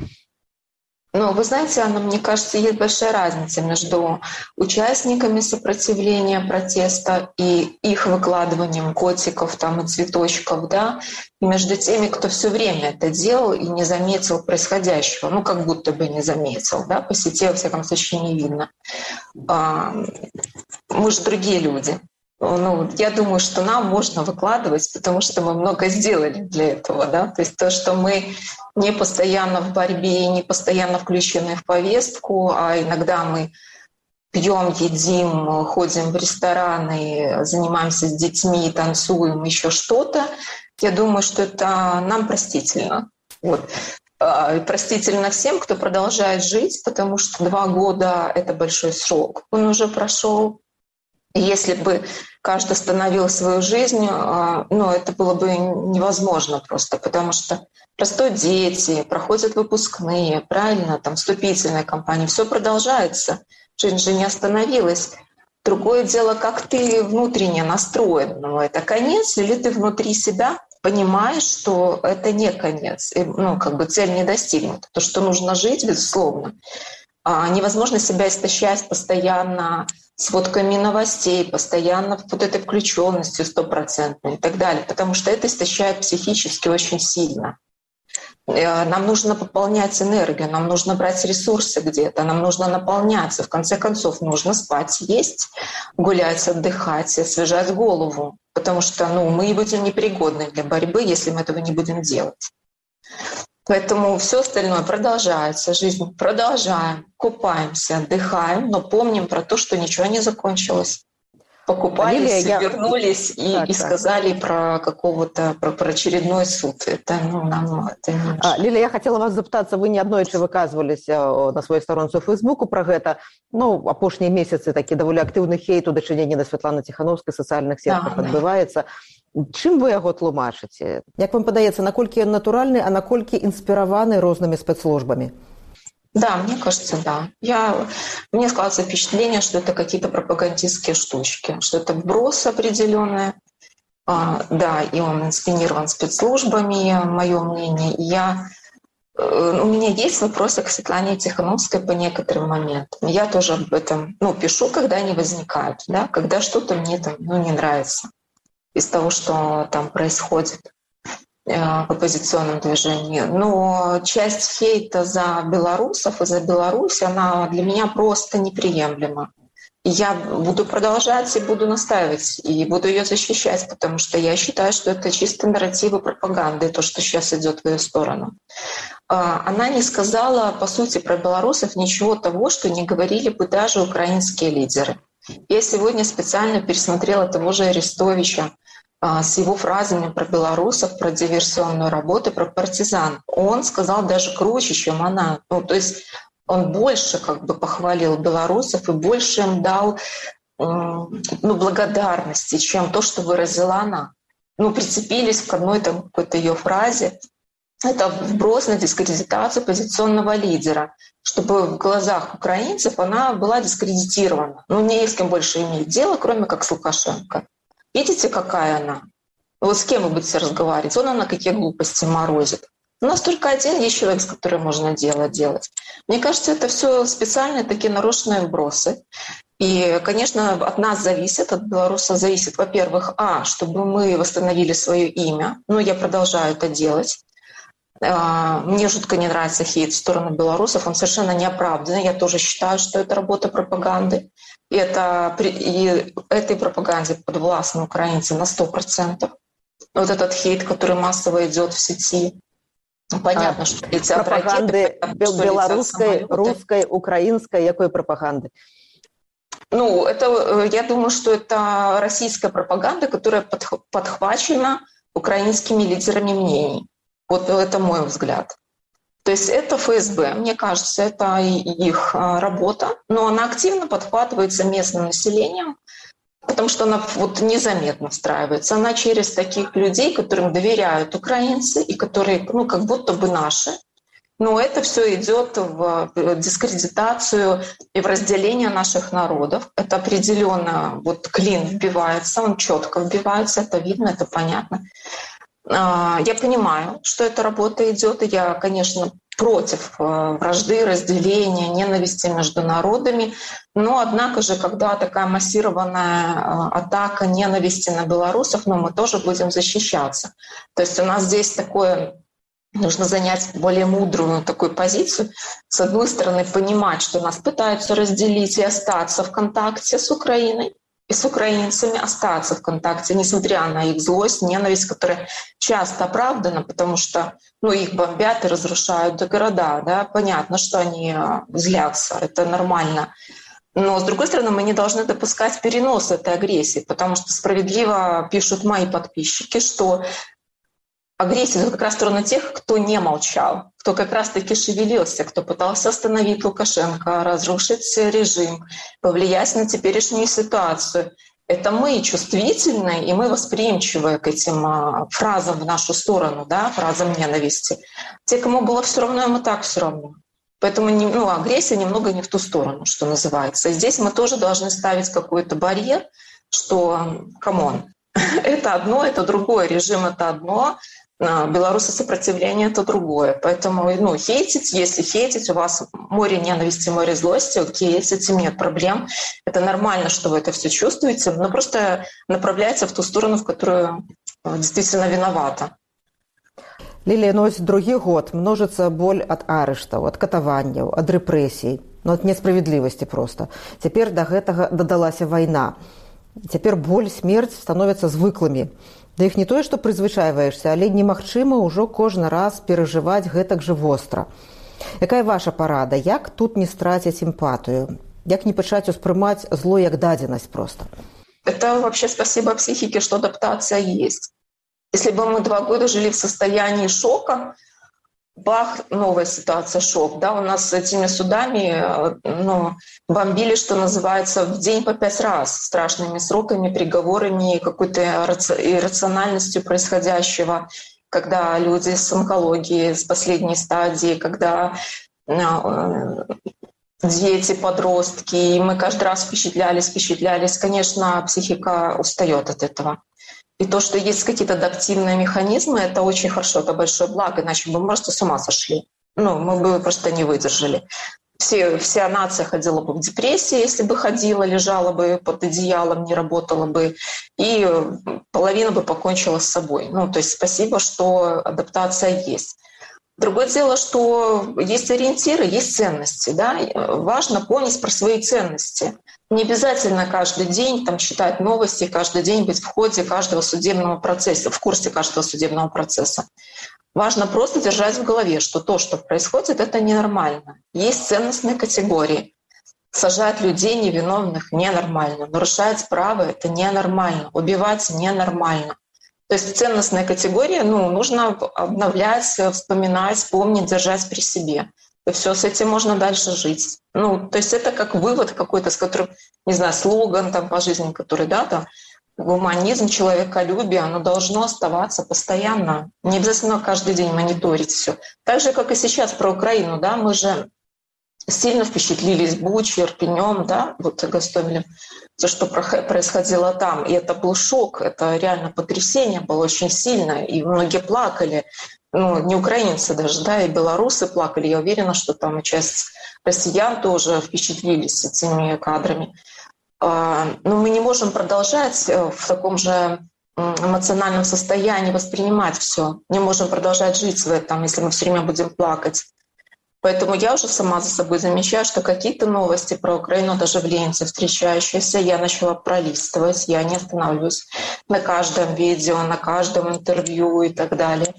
Ну, вы знаете, Анна, мне кажется, есть большая разница между участниками сопротивления протеста и их выкладыванием котиков там, и цветочков, да, и между теми, кто все время это делал и не заметил происходящего, ну, как будто бы не заметил, да, по сети, во всяком случае, не видно. А, мы же другие люди. Ну, я думаю, что нам можно выкладывать, потому что мы много сделали для этого, да, то есть то, что мы не постоянно в борьбе, не постоянно включены в повестку, а иногда мы пьем, едим, ходим в рестораны, занимаемся с детьми, танцуем, еще что-то, я думаю, что это нам простительно. Вот. Простительно всем, кто продолжает жить, потому что два года — это большой срок, он уже прошел. Если бы каждый остановил свою жизнь, ну, это было бы невозможно просто, потому что растут дети, проходят выпускные, правильно, там вступительная кампания, все продолжается, жизнь же не остановилась. Другое дело, как ты внутренне настроен, ну, это конец, или ты внутри себя понимаешь, что это не конец, и, ну, как бы цель не достигнута, то, что нужно жить, безусловно. А невозможно себя истощать постоянно сводками новостей, постоянно вот этой включенностью стопроцентной и так далее, потому что это истощает психически очень сильно. Нам нужно пополнять энергию, нам нужно брать ресурсы где-то, нам нужно наполняться. В конце концов, нужно спать, есть, гулять, отдыхать, освежать голову. Потому что ну, мы будем непригодны для борьбы, если мы этого не будем делать. Поэтому все остальное продолжается, жизнь продолжаем, купаемся, отдыхаем, но помним про то, что ничего не закончилось. Покупались, Лилия, я... вернулись и, так, и сказали так. про какого-то про, про очередной суд. Это ну нам это не а, Лилия, я хотела вас запытацца, вы неаднойчы выказваліся на сваёй старонцы ў Фейсбуку пра гэта. Ну, апошнія месяцы такі даволі актыўны хейт у дачыненні да Святланы Ціхановскай сацыяльных сетках да, адбываецца. Да. Чым вы яго тлумачыце? Як вам падаецца, наколькі ён натуральны, а наколькі інспіраваны рознымі спецслужбамі? Да, мне кажется, да. Я, мне складывается впечатление, что это какие-то пропагандистские штучки, что это вброс определенный. А, да, и он инспирирован спецслужбами, мое мнение. И я, у меня есть вопросы к Светлане Тихановской по некоторым моментам. Я тоже об этом ну, пишу, когда они возникают, да, когда что-то мне там ну, не нравится из того, что там происходит в оппозиционном движении. Но часть хейта за белорусов и за Беларусь, она для меня просто неприемлема. И я буду продолжать и буду настаивать, и буду ее защищать, потому что я считаю, что это чисто нарративы пропаганды, то, что сейчас идет в ее сторону. Она не сказала, по сути, про белорусов ничего того, что не говорили бы даже украинские лидеры. Я сегодня специально пересмотрела того же Арестовича, с его фразами про белорусов, про диверсионную работу, про партизан. Он сказал даже круче, чем она. Ну, то есть он больше как бы похвалил белорусов и больше им дал ну, благодарности, чем то, что выразила она. Ну, прицепились к одной там какой-то ее фразе. Это вброс на дискредитацию оппозиционного лидера, чтобы в глазах украинцев она была дискредитирована. Ну, не с кем больше иметь дело, кроме как с Лукашенко. Видите, какая она? Вот с кем вы будете разговаривать? Он она какие глупости морозит. У нас только один есть человек, с которым можно дело делать. Мне кажется, это все специальные такие нарочные вбросы. И, конечно, от нас зависит, от белорусов зависит, во-первых, а, чтобы мы восстановили свое имя. Ну, я продолжаю это делать. Мне жутко не нравится хейт в сторону белорусов, он совершенно неоправданный. Я тоже считаю, что это работа пропаганды. И, это, и этой пропаганде подвластны украинцы на сто процентов. Вот этот хейт, который массово идет в сети. Понятно, а, что летят пропаганды ракеты, белорусской, русской, украинской, какой пропаганды? Ну, это, я думаю, что это российская пропаганда, которая подхвачена украинскими лидерами мнений. Вот это мой взгляд. То есть это эф эс бэ, мне кажется, это их работа, но она активно подхватывается местным населением, потому что она вот незаметно встраивается. Она через таких людей, которым доверяют украинцы и которые, ну, как будто бы наши. Но это все идет в дискредитацию и в разделение наших народов. Это определенно вот клин вбивается, он четко вбивается, это видно, это понятно. Я понимаю, что эта работа идет, и я, конечно, против вражды, разделения, ненависти между народами. Но, однако же, когда такая массированная атака ненависти на белорусов, ну, мы тоже будем защищаться. То есть у нас здесь такое... Нужно занять более мудрую такую позицию. С одной стороны, понимать, что нас пытаются разделить и остаться в контакте с Украиной, и с украинцами остаться в контакте, несмотря на их злость, ненависть, которая часто оправдана, потому что ну, их бомбят и разрушают города. Да? Понятно, что они злятся, это нормально. Но, с другой стороны, мы не должны допускать перенос этой агрессии, потому что справедливо пишут мои подписчики, что агрессия идет как раз в сторону тех, кто не молчал, кто как раз-таки шевелился, кто пытался остановить Лукашенко, разрушить режим, повлиять на теперешнюю ситуацию. Это мы чувствительны, и мы восприимчивы к этим фразам в нашу сторону, да, фразам ненависти. Те, кому было все равно, им и так все равно. Поэтому ну, агрессия немного не в ту сторону, что называется. И здесь мы тоже должны ставить какой-то барьер, что, камон, это одно, это другое, режим — это одно, белорусы сопротивление — это другое. Поэтому ну, хейтить, если хейтить, у вас море ненависти, море злости, окей, с этим нет проблем. Это нормально, что вы это все чувствуете, но просто направляется в ту сторону, в которую действительно виновата. Лілія, ну, ось другі год множыцца боль ад арыштаў, ад катаванняў, ад рэпрэсій, ну, ад несправядлівасці проста. Цяпер да гэтага дадалася вайна. Цяпер боль, смерць становяцца звыклымі. Да іх не тое, што прызвычайваешся, але немагчыма ўжо кожны раз перажываць гэтак жа востра. Якая ваша парада? Як тут не страціць эмпатыю? Як не пачаць успрымаць зло як дадзенасць проста? Это вообще спасибо психике, что адаптация есть. Если бы мы два года жили в состоянии шока, бах, новая ситуация, шок. Да, у нас с этими судами ну, бомбили, что называется, в день по пять раз, страшными сроками, приговорами, какой-то иррациональностью происходящего, когда люди с онкологией, с последней стадии, когда дети, подростки, и мы каждый раз впечатлялись, впечатлялись. Конечно, психика устает от этого. И то, что есть какие-то адаптивные механизмы, это очень хорошо, это большое благо, иначе бы мы просто с ума сошли. Ну, мы бы просто не выдержали. Все, вся нация ходила бы в депрессии, если бы ходила, лежала бы под одеялом, не работала бы, и половина бы покончила с собой. Ну, то есть спасибо, что адаптация есть. Другое дело, что есть ориентиры, есть ценности. Да? Важно помнить про свои ценности. Не обязательно каждый день там, читать новости, каждый день быть в ходе каждого судебного процесса, в курсе каждого судебного процесса. Важно просто держать в голове, что то, что происходит, это ненормально. Есть ценностные категории. Сажать людей невиновных ненормально. Нарушать право — это ненормально. Убивать ненормально. То есть ценностные категории ну, нужно обновлять, вспоминать, помнить, держать при себе. И все, с этим можно дальше жить. Ну, то есть это как вывод какой-то, с которым, не знаю, слоган там по жизни, который, да, там, гуманизм, человеколюбие, оно должно оставаться постоянно. Не обязательно каждый день мониторить все. Так же, как и сейчас про Украину, да, мы же сильно впечатлились Бучей, Ирпенем, да, вот Гостомелем, то, что происходило там. И это был шок, это реально потрясение было очень сильное, и многие плакали. Ну, не украинцы даже, да, и белорусы плакали. Я уверена, что там и часть россиян тоже впечатлились этими кадрами. Но мы не можем продолжать в таком же эмоциональном состоянии воспринимать все. Не можем продолжать жить в этом, если мы все время будем плакать. Поэтому я уже сама за собой замечаю, что какие-то новости про Украину, даже в ленте встречающиеся, я начала пролистывать, я не останавливаюсь на каждом видео, на каждом интервью и так далее.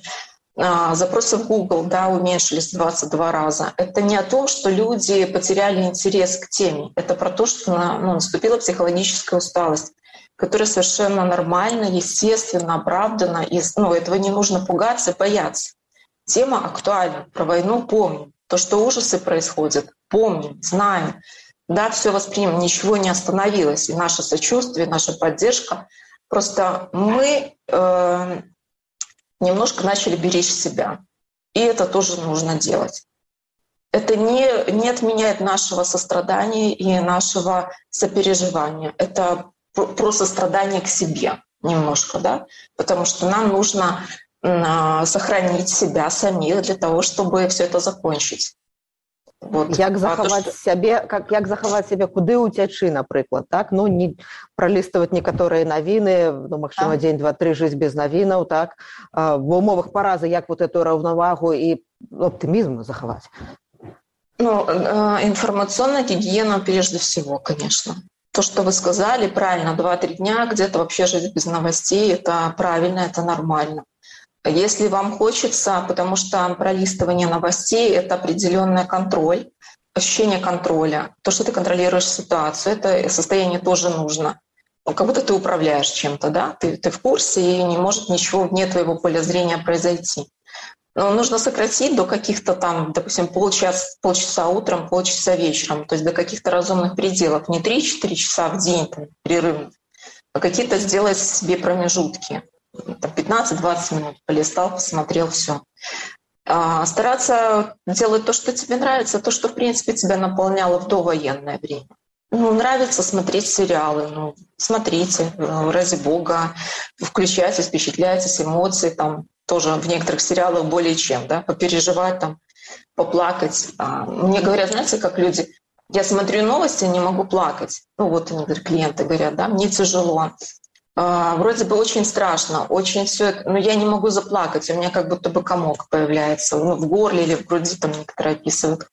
Запросы в Google, да, уменьшились в двадцать два раза. Это не о том, что люди потеряли интерес к теме. Это про то, что ну, наступила психологическая усталость, которая совершенно нормально, естественно, оправдана. И ну, этого не нужно пугаться и бояться. Тема актуальна. Про войну помним. То, что ужасы происходят, помним, знаем. Да, все воспримем, ничего не остановилось. И наше сочувствие, наша поддержка. Просто мы... Э- немножко начали беречь себя. И это тоже нужно делать. Это не, не отменяет нашего сострадания и нашего сопереживания. Это про сострадание к себе немножко, да? Потому что нам нужно сохранить себя самих для того, чтобы все это закончить. Вот. Як захаваць то, сябе, как, як захаваць сябе, куды уцячы, напрыклад, так? Ну, не пролистывать некаторыя навіны, ну, магчыма, дзень, два, тры жыць без навінаў, так? А, в умовах паразы, як вот эту раўнавагу і оптимизм захаваць? Ну, информационная гигиена прежде всего, конечно. То, что вы сказали, правильно, два-три дня где-то вообще жить без новостей, это правильно, это нормально. Если вам хочется, потому что пролистывание новостей — это определенный контроль, ощущение контроля. То, что ты контролируешь ситуацию, это состояние тоже нужно. Ну, как будто ты управляешь чем-то, да? Ты, ты в курсе, и не может ничего вне твоего поля зрения произойти. Но нужно сократить до каких-то там, допустим, полчаса, полчаса утром, полчаса вечером, то есть до каких-то разумных пределов. Не три-четыре часа в день там, перерыв, а какие-то сделать себе промежутки. пятнадцать-двадцать минут полистал, посмотрел, все. А, стараться делать то, что тебе нравится, то, что, в принципе, тебя наполняло в довоенное время. Ну, нравится смотреть сериалы, ну, смотрите, ради бога, включайтесь, впечатляйтесь, эмоции, там, тоже в некоторых сериалах более чем, да, попереживать, там, поплакать. А, мне говорят, знаете, как люди, я смотрю новости, не могу плакать. Ну, вот они, клиенты говорят, да, мне тяжело. Вроде бы очень страшно, очень все это, но я не могу заплакать, у меня как будто бы комок появляется, ну, в горле или в груди, там некоторые описывают.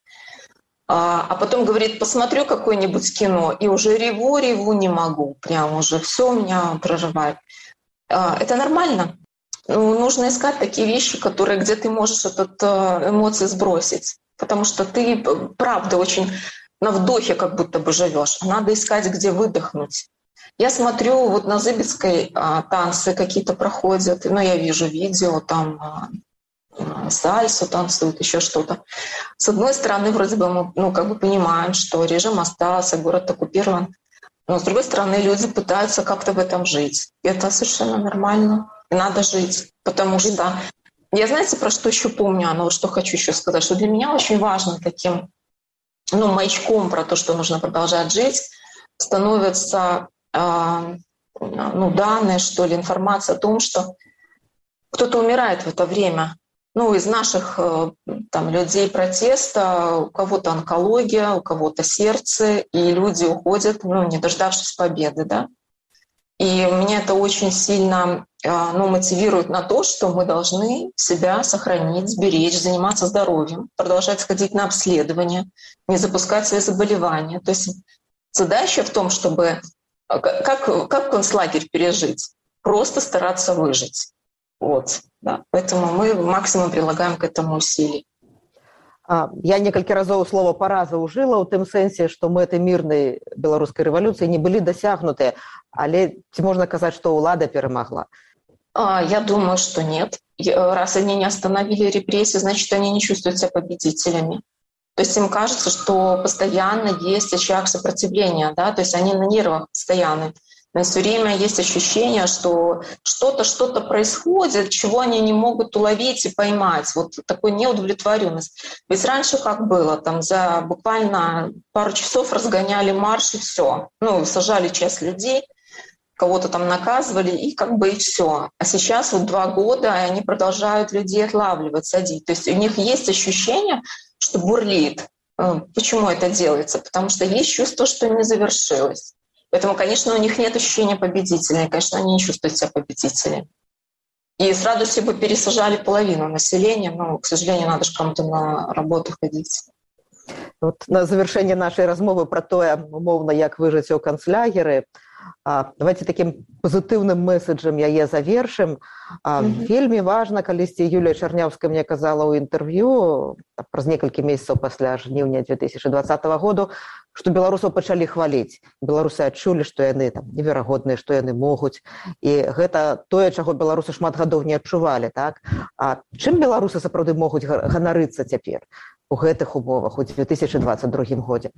А потом говорит, посмотрю какое-нибудь кино, и уже реву, реву не могу, прям уже все у меня прорывает. Это нормально. Ну, нужно искать такие вещи, которые, где ты можешь этот эмоции сбросить, потому что ты, правда, очень на вдохе как будто бы живешь. Надо искать, где выдохнуть. Я смотрю, вот на Зыбецкой а, танцы какие-то проходят, ну, я вижу видео, там а, сальсу танцуют, еще что-то. С одной стороны, вроде бы мы, ну, как бы понимаем, что режим остался, город оккупирован, но с другой стороны, люди пытаются как-то в этом жить. И это совершенно нормально. И надо жить, потому что я, знаете, про что еще помню, ну, вот что хочу еще сказать, что для меня очень важно таким, ну, маячком про то, что нужно продолжать жить, становится ну, данные, что ли, информация о том, что кто-то умирает в это время. Ну, из наших там, людей протеста, у кого-то онкология, у кого-то сердце, и люди уходят, ну, не дождавшись победы, да. И меня это очень сильно ну, мотивирует на то, что мы должны себя сохранить, сберечь, заниматься здоровьем, продолжать ходить на обследования, не запускать свои заболевания. То есть задача в том, чтобы Как, как концлагерь пережить? Просто стараться выжить. Вот, да. Поэтому мы максимум прилагаем к этому усилий. Я некалькі разоў слова «параза» ўжыла ў тым сэнсе, што мэты мірнай беларускай рэвалюцыі не былі дасягнутыя, але ці можна казаць, што ўлада перамагла? Я думаю, что нет. Раз они не остановили репрессии, значит, они не чувствуют себя победителями. То есть им кажется, что постоянно есть очаг сопротивления, да, то есть они на нервах постоянно. Но все время есть ощущение, что что-то, что-то происходит, чего они не могут уловить и поймать. Вот такой неудовлетворенность. Ведь раньше как было? Там за буквально пару часов разгоняли марш и все. Ну, сажали часть людей, кого-то там наказывали, и как бы и все. А сейчас вот два года, и они продолжают людей отлавливать, садить. То есть у них есть ощущение, что бурлит. Почему это делается? Потому что есть чувство, что не завершилось. Поэтому, конечно, у них нет ощущения победителя, и, конечно, они не чувствуют себя победителями. И с радостью бы пересажали половину населения, но, к сожалению, надо же кому-то на работу ходить. Вот на завершение нашей размовы про тое, умоўна, як выжыць у канцлягеры, давайте таким пазітыўным месседжам яе завершым. Mm-hmm. Вельмі важна, калісьці Юлія Чарнявская мне казала ў інтэрв'ю праз некалькі месяцаў пасля жніўня две тысячи двадцатого году, што беларусаў пачалі хваліць. Беларусы адчулі, што яны там неверагодныя, што яны могуць. І гэта тое, чаго беларусы шмат гадоў не адчувалі. Так? А чым беларусы сапраўды могуць ганарыцца цяпер у гэтых умовах у две тысячи двадцать другом годзе?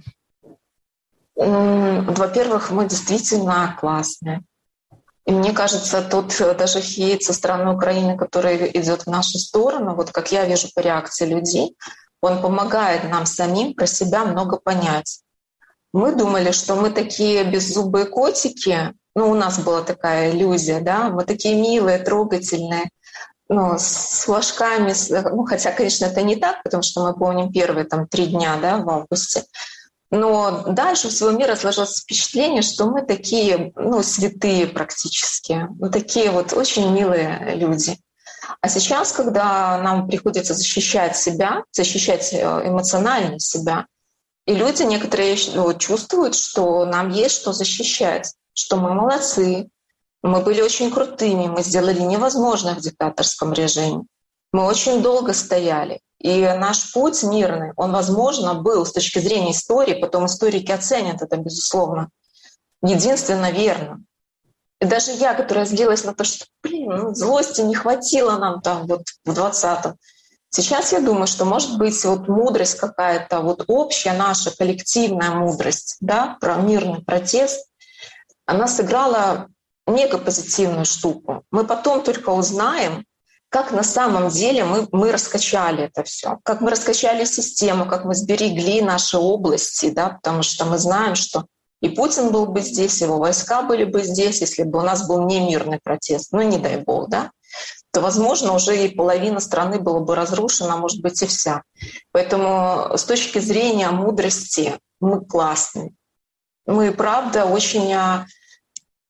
Во-первых, мы действительно классные. И мне кажется, тут даже хейт со стороны Украины, который идет в нашу сторону, вот как я вижу по реакции людей, он помогает нам самим про себя много понять. Мы думали, что мы такие беззубые котики, ну, у нас была такая иллюзия, да, мы такие милые, трогательные, ну, с флажками, ну, хотя, конечно, это не так, потому что мы помним первые там три дня, да, в августе. Но дальше у всего мира сложилось впечатление, что мы такие, ну, святые практически, мы такие вот очень милые люди. А сейчас, когда нам приходится защищать себя, защищать эмоционально себя, и люди некоторые ну, чувствуют, что нам есть что защищать, что мы молодцы, мы были очень крутыми, мы сделали невозможное в диктаторском режиме, мы очень долго стояли. И наш путь мирный, он, возможно, был с точки зрения истории, потом историки оценят это, безусловно, единственно верно. И даже я, которая злилась на то, что, блин, ну, злости не хватило нам там вот в двадцатом. Сейчас я думаю, что, может быть, вот мудрость какая-то, вот общая наша коллективная мудрость, да, про мирный протест, она сыграла мега позитивную штуку. Мы потом только узнаем, как на самом деле мы, мы раскачали это все, как мы раскачали систему, как мы сберегли наши области, да, потому что мы знаем, что и Путин был бы здесь, его войска были бы здесь, если бы у нас был не мирный протест, ну не дай бог, да, то, возможно, уже и половина страны была бы разрушена, может быть, и вся. Поэтому с точки зрения мудрости мы классные. Мы, правда, очень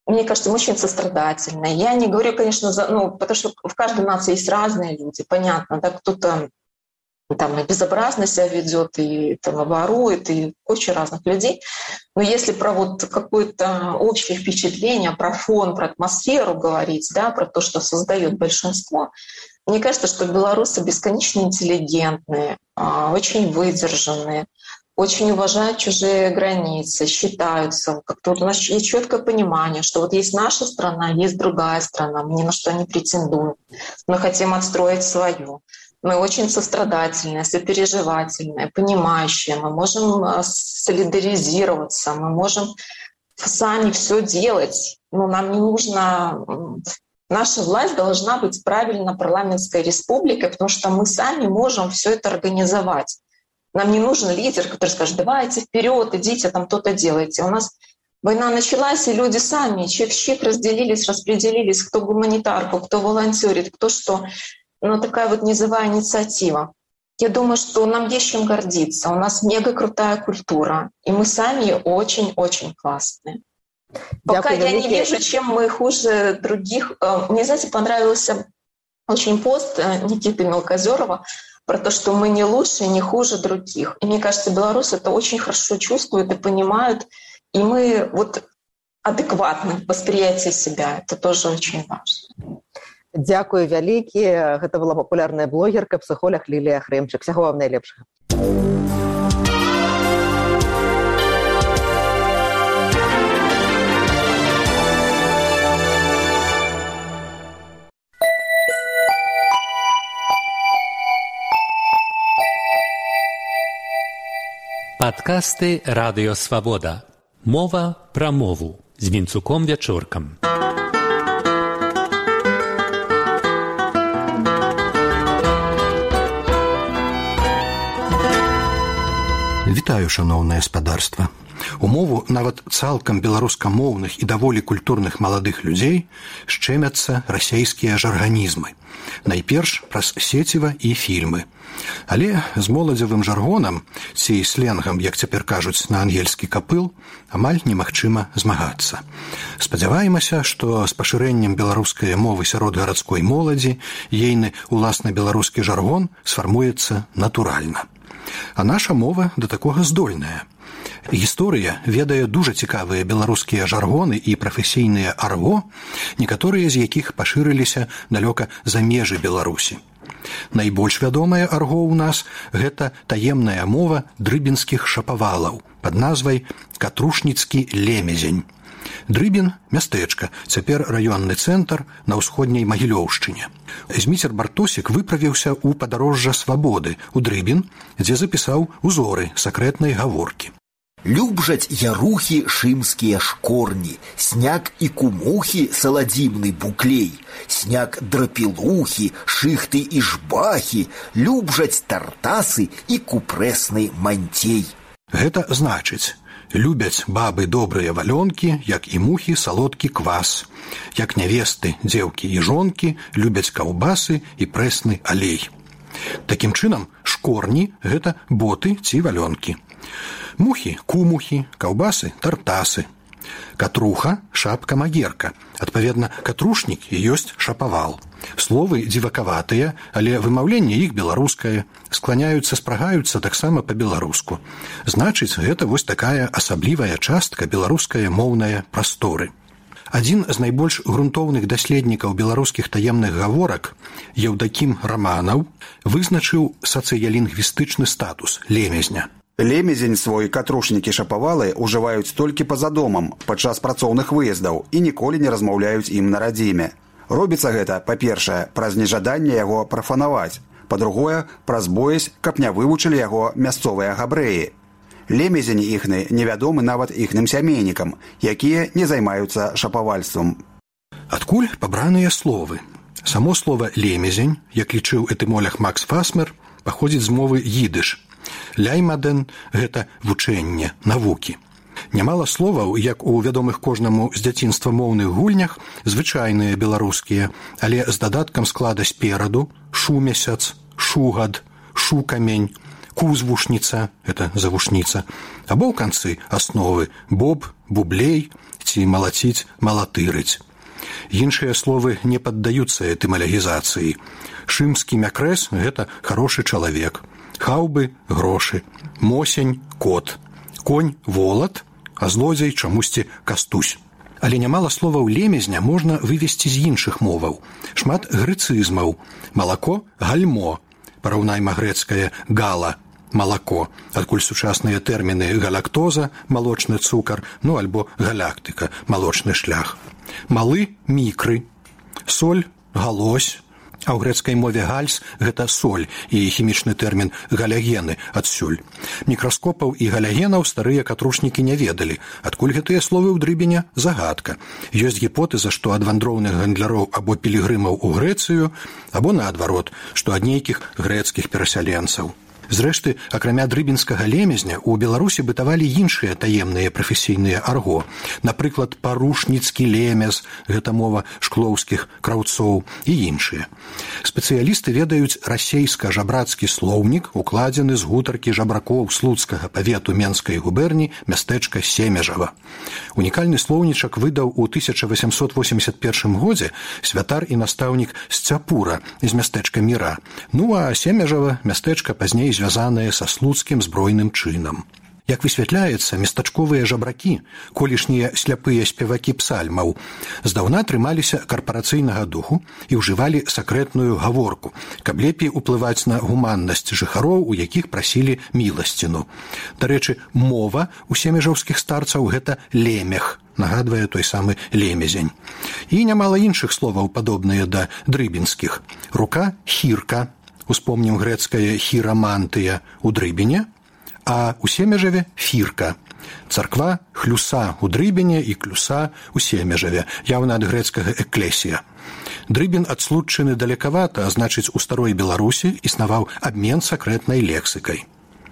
мне кажется, мы очень сострадательные. Я не говорю, конечно, за, ну, потому что в каждой нации есть разные люди, понятно, да, кто-то там и безобразно себя ведет, и там, и ворует, и куча разных людей. Но если про вот какое-то общее впечатление, про фон, про атмосферу говорить, да, про то, что создает большинство, мне кажется, что белорусы бесконечно интеллигентные, очень выдержанные, очень уважают чужие границы, считаются. Как-то у нас есть четкое понимание, что вот есть наша страна, есть другая страна, мы ни на что не претендуем, мы хотим отстроить свою. Мы очень сострадательные, сопереживательные, понимающие. Мы можем солидаризироваться, мы можем сами все делать. Но нам не нужно... Наша власть должна быть правильно парламентской республикой, потому что мы сами можем все это организовать. Нам не нужен лидер, который скажет: давайте вперед, идите, там то-то делайте. У нас война началась, и люди сами чих-чих разделились, распределились, кто гуманитарку, кто волонтерит, кто что. Но такая вот низовая инициатива. Я думаю, что нам есть чем гордиться. У нас мега крутая культура, и мы сами очень-очень классные. Пока Дякую, я не вижу, чем мы хуже других. Мне, знаете, понравился очень пост Никиты Мелкозерова про то, что мы не лучше, не хуже других. И мне кажется, белорусы это очень хорошо чувствуют и понимают. И мы вот адекватны в восприятии себя. Это тоже очень важно. Дзякуй вялікі. Гэта была папулярная блогерка, псіхолог Лілія Хрэмчык. Всяго вам найлепшага. Падкасты Радыё Свабода. Мова пра мову з Вінцуком Вячоркам. Вітаю, шаноўнае спадарства. У мову нават цалкам беларускамоўных і даволі культурных маладых людзей шчэмяцца расейскія жарганізмы. Найперш праз сеціва і фільмы. Але з моладзевым жаргонам, ці сленгам, як цяпер кажуць на ангельскі капыл, амаль немагчыма змагацца. Спадзяваемся, што з пашырэннем беларускай мовы сярод гарадской моладзі ейны уласна беларускі жаргон сфармуецца натуральна. А наша мова да такога здольная. Гісторыя ведае дужа цікавыя беларускія жаргоны і прафесійныя арго, некаторыя з якіх пашырыліся далёка за межы Беларусі. Найбольш вядомая арго ў нас – гэта таемная мова дрыбінскіх шапавалаў пад назвай Катрушніцкі лемезень. Дрыбін – мястэчка, цяпер раённы цэнтр на ўсходняй Магілёўшчыне. Зміцер Бартосік выправіўся ў падарожжа свабоды ў Дрыбін, дзе запісаў узоры сакрэтнай гаворкі. Любжаць ярухі шымскія шкорні, сняг і кумухі саладзімны буклей, сняг драпілухі, шыхты і жбахі, любжаць тартасы і купрэсны манцей. Гэта значыць, любяць бабы добрыя валёнкі, як і мухі салодкі квас, як нявесты, дзеўкі і жонкі любяць каўбасы і прэсны алей. Такім чынам, шкорні – гэта боты ці валёнкі. Мухі – кумухі, каўбасы – тартасы. Катруха – шапка-магерка. Адпаведна, катрушнік і ёсць шапавал. Словы дзівакаватыя, але вымаўленне іх беларускае. Скланяюцца, спрагаюцца таксама па-беларуску. Значыць, гэта вось такая асаблівая частка беларускае моўнае прасторы. Адзін з найбольш грунтоўных даследнікаў беларускіх таемных гаворак, Еўдакім Раманаў, вызначыў сацыялінгвістычны статус лемезня. Лемезень свой катрушнікі-шапавалы ўжываюць толькі па-за домам падчас працоўных выездаў і ніколі не размаўляюць ім на радзіме. Робіцца гэта, па-першае, праз нежаданне яго прафанаваць, па-другое, праз боязь, каб не вывучылі яго мясцовыя габрэі. Лемезень іхны невядомы нават іхным сямейнікам, якія не займаюцца шапавальствам. Адкуль пабраныя словы? Само слова «лемезень», як лічыў этымолог Макс Фасмер, паходзіць з мовы їдыш. Ляймаден – гэта вучэнне, навукі. Нямала словаў, як у вядомых кожнаму з дзяцінства моўных гульнях, звычайныя беларускія, але з дадаткам склада спераду – шумесяц, шугад, шукамень, кузвушніца – гэта завушніца, або ў канцы асновы боб, бублей ці малаціць, малатырыць. Іншыя словы не паддаюцца этымалогізацыі. Шымскі мякрэс – гэта хорошы чалавек. Хаўбы – грошы. Мосень – кот. Конь – волат, а злодзей чамусьці кастусь. Але нямала словаў лемезня можна вывесці з іншых моваў. Шмат грэцызмаў. Малако – гальмо. Параўнайма грэцкае гала – малако, адкуль сучасныя тэрміны галактоза – малочны цукар, ну альбо галактыка – малочны шлях. Малы – мікры. Соль – галось. А ў грэцкай мове гальс – гэта соль і хімічны тэрмін галягены адсюль. Мікраскопаў і галягенаў старыя катрушнікі не ведалі. Адкуль гэтыя словы ў дрыбеня – загадка. Ёсць гіпотэза, што ад вандроўных гандляроў або пілігрымаў у Грэцыю, або наадварот, што ад нейкіх грэцкіх перасяленцаў. Зрэшты, акрамя дрыбінскага лемезня, у Беларусі бытавалі іншыя таемныя прафесійныя арго. Напрыклад, парушніцкі лемез, гэта мова шклоўскіх краўцоў і іншыя. Спецыялісты ведаюць расейска-жабрацкі слоўнік, укладзены з гутаркі жабракоў слуцкага павету Менскай губерні мястэчка Семежава. Унікальны слоўнічак выдаў у тысяча васямсот восемьдесят першым годзе святар і настаўнік Сцяпура з мястэчка Міра. Ну а Семежава мястэчка пазней звязаныя са слуцкім збройным чынам. Як высвятляецца, местачковыя жабракі, колішнія сляпыя спевакі псальмаў, здаўна трымаліся карпарацыйнага духу і ўжывалі сакрэтную гаворку, каб лепей уплываць на гуманнасць жыхароў, у якіх прасілі міласціну. Дарэчы, мова у семежаўскіх старцаў – гэта лемех, нагадвае той самы лемезень. І нямала іншых словаў, падобныя да дрыбінскіх. Рука – хірка, успомнім грэцкае хірамантыя у дрыбіне, а у Семежаве – фірка. Царква – хлюса у дрыбіне і клюса у Семежаве, яўна ад грэцкага эклесія. Дрыбін ад слуцчыны далекавата, а значыць, у старой Беларусі існаваў абмен сакрэтнай лексікай.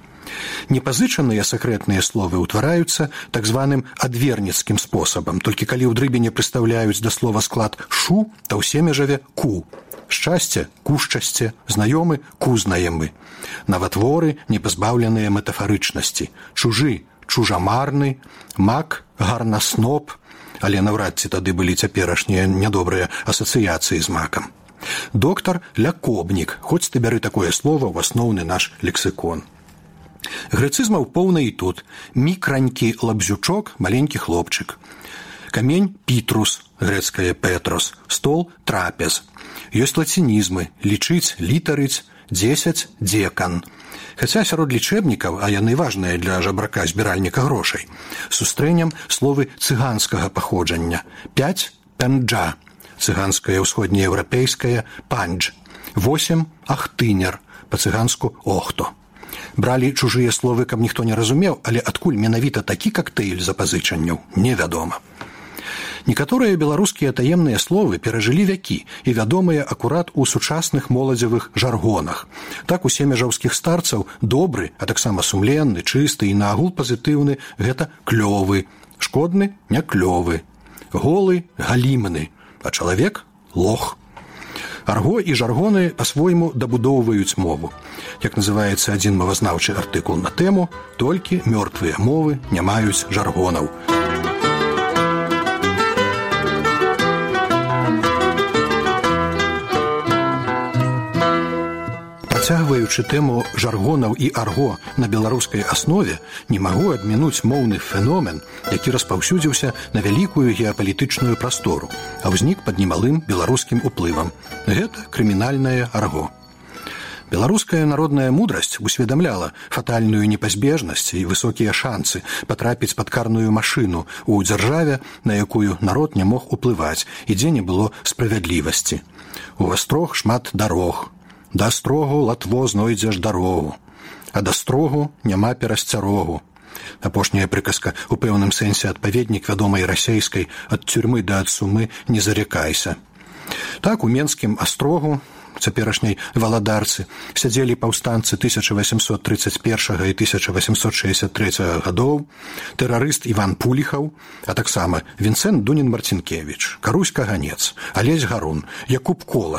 Непазычаныя сакрэтныя словы ўтвараюцца так званым адверніцкім спосабам, толькі калі ў дрыбіне прыстаўляюць да слова склад «шу», то ў Семежаве – «ку». Шчасце – кушчасце, знаёмы – кузнаемы. Наватворы – непазбаўленыя метафарычнасці. Чужы – чужамарны, мак – гарнасноп, але наўрад ці тады былі цяперашнія нядобрыя асацыяцыі з макам. Доктар – лякобнік, хоць ты бяры такое слово ў асноўны наш лексікон. Грэцызмаў поўна і тут. Мікранькі лабзючок – маленькі хлопчык. Камень – пітрус, грэцкае петрос, стол – трапез. Ёсць лацінізмы – лічыць, літарыць, дзесяць – дзекан. Хаця сярод лічэбнікаў, а яны важныя для жабрака-збіральніка грошай, сустрэнем словы цыганскага паходжання. Пяць – пэнджа, цыганскае ўсходнееўрапейскае пандж. Восем – ахтыняр, па-цыганску охто. Бралі чужыя словы, каб ніхто не разумеў, але адкуль менавіта такі кактэйль запазычанняў, невядома. Некаторыя беларускія таемныя словы перажылі вякі і вядомыя акурат у сучасных моладзевых жаргонах. Так у семежаўскіх старцаў добры, а таксама сумленны, чысты і наагул пазітыўны – гэта клёвы, шкодны – не клёвы, голы – галімны, а чалавек – лох. Арго і жаргоны па-свойму дабудоўваюць мову. Як называецца адзін мовазнаўчы артыкул на тэму, толькі мёртвыя мовы не маюць жаргонаў. Працягваючы тэму жаргонаў і арго на беларускай аснове, не магу адмінуць моўны феномен, які распаўсюдзіўся на вялікую геапалітычную прастору, а ўзнік пад немалым беларускім уплывам. Гэта крымінальнае арго. Беларуская народная мудрасць усведамляла фатальную непазбежнасць і высокія шансы патрапіць пад карную машыну ў дзяржаве, на якую народ не мог уплываць і дзе не было справядлівасці. У астрог шмат дарог. Да астрогу латво знойдзеш дарогу, а да строгу няма перасцярогу. Апошняя прыказка у пэўным сэнсе адпаведнік вядомай расейскай «ад тюрьмы да ад сумы не зарекайся». Так у менскім астрогу, цяперашняй валадарцы, сядзелі паўстанцы тысяча васемсот трыццаць першага і тысяча васемсот шэсцьдзесят трэцяга гадоў, тэрарыст Іван Пуліхаў, а таксама Вінцэнт Дунін-Марцінкевіч, Карусь Каганец, Алесь Гарун, Якуб Колас,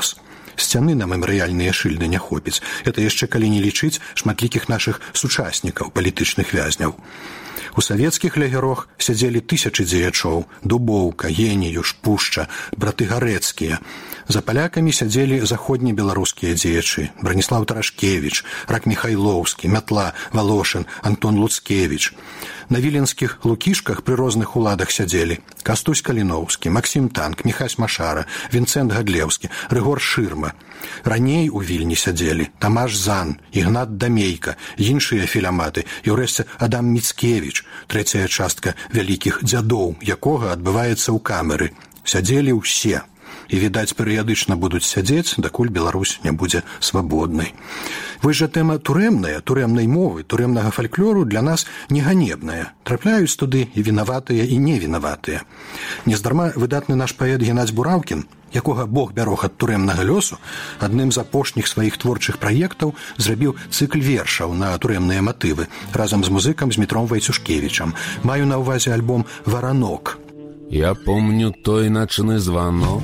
Сцяны на мемарыяльныя шыльды не хопіць. Это яшчэ калі не лічыць шматлікіх нашых сучаснікаў, палітычных вязняў. У савецкіх лагерах сядзелі тысячы дзеячоў: Дубоўка, Геніюш, Пушча, браты Гарэцкія. За палякамі сядзелі заходнебеларускія дзеячы: Браніслаў Тарашкевіч, Рак Міхайлоўскі, Мятла, Валошын, Антон Луцкевіч. На віленскіх лукішках пры розных уладах сядзелі Кастусь Каліноўскі, Максім Танк, Міхась Машара, Вінцэнт Гадлеўскі, Рыгор Шырма. Раней у Вільні сядзелі Тамаш Зан, Ігнат Дамейка, іншыя філяматы і ўрэшце Адам Міцкевіч, трэцяя частка вялікіх дзядоў, якога адбываецца ў камеры. Сядзелі ўсе. І, відаць, перыядычна будуць сядзець, дакуль Беларусь не будзе свабоднай. Вось жа тэма турэмная, турэмнай мовы, турэмнага фальклору для нас не ганебная. Трапляюць туды і вінаватыя, і невінаватыя. Нездарма выдатны наш паэт Геннадзь Бураўкін, якога Бог бярог ад турэмнага лёсу, адным з апошніх сваіх творчых праектаў зрабіў цыкл вершаў на турэмныя матывы разам з музыкам Змітром Вайцюшкевічам. Маю на ўвазе альбом «Варанок». Я помню той ночный звонок,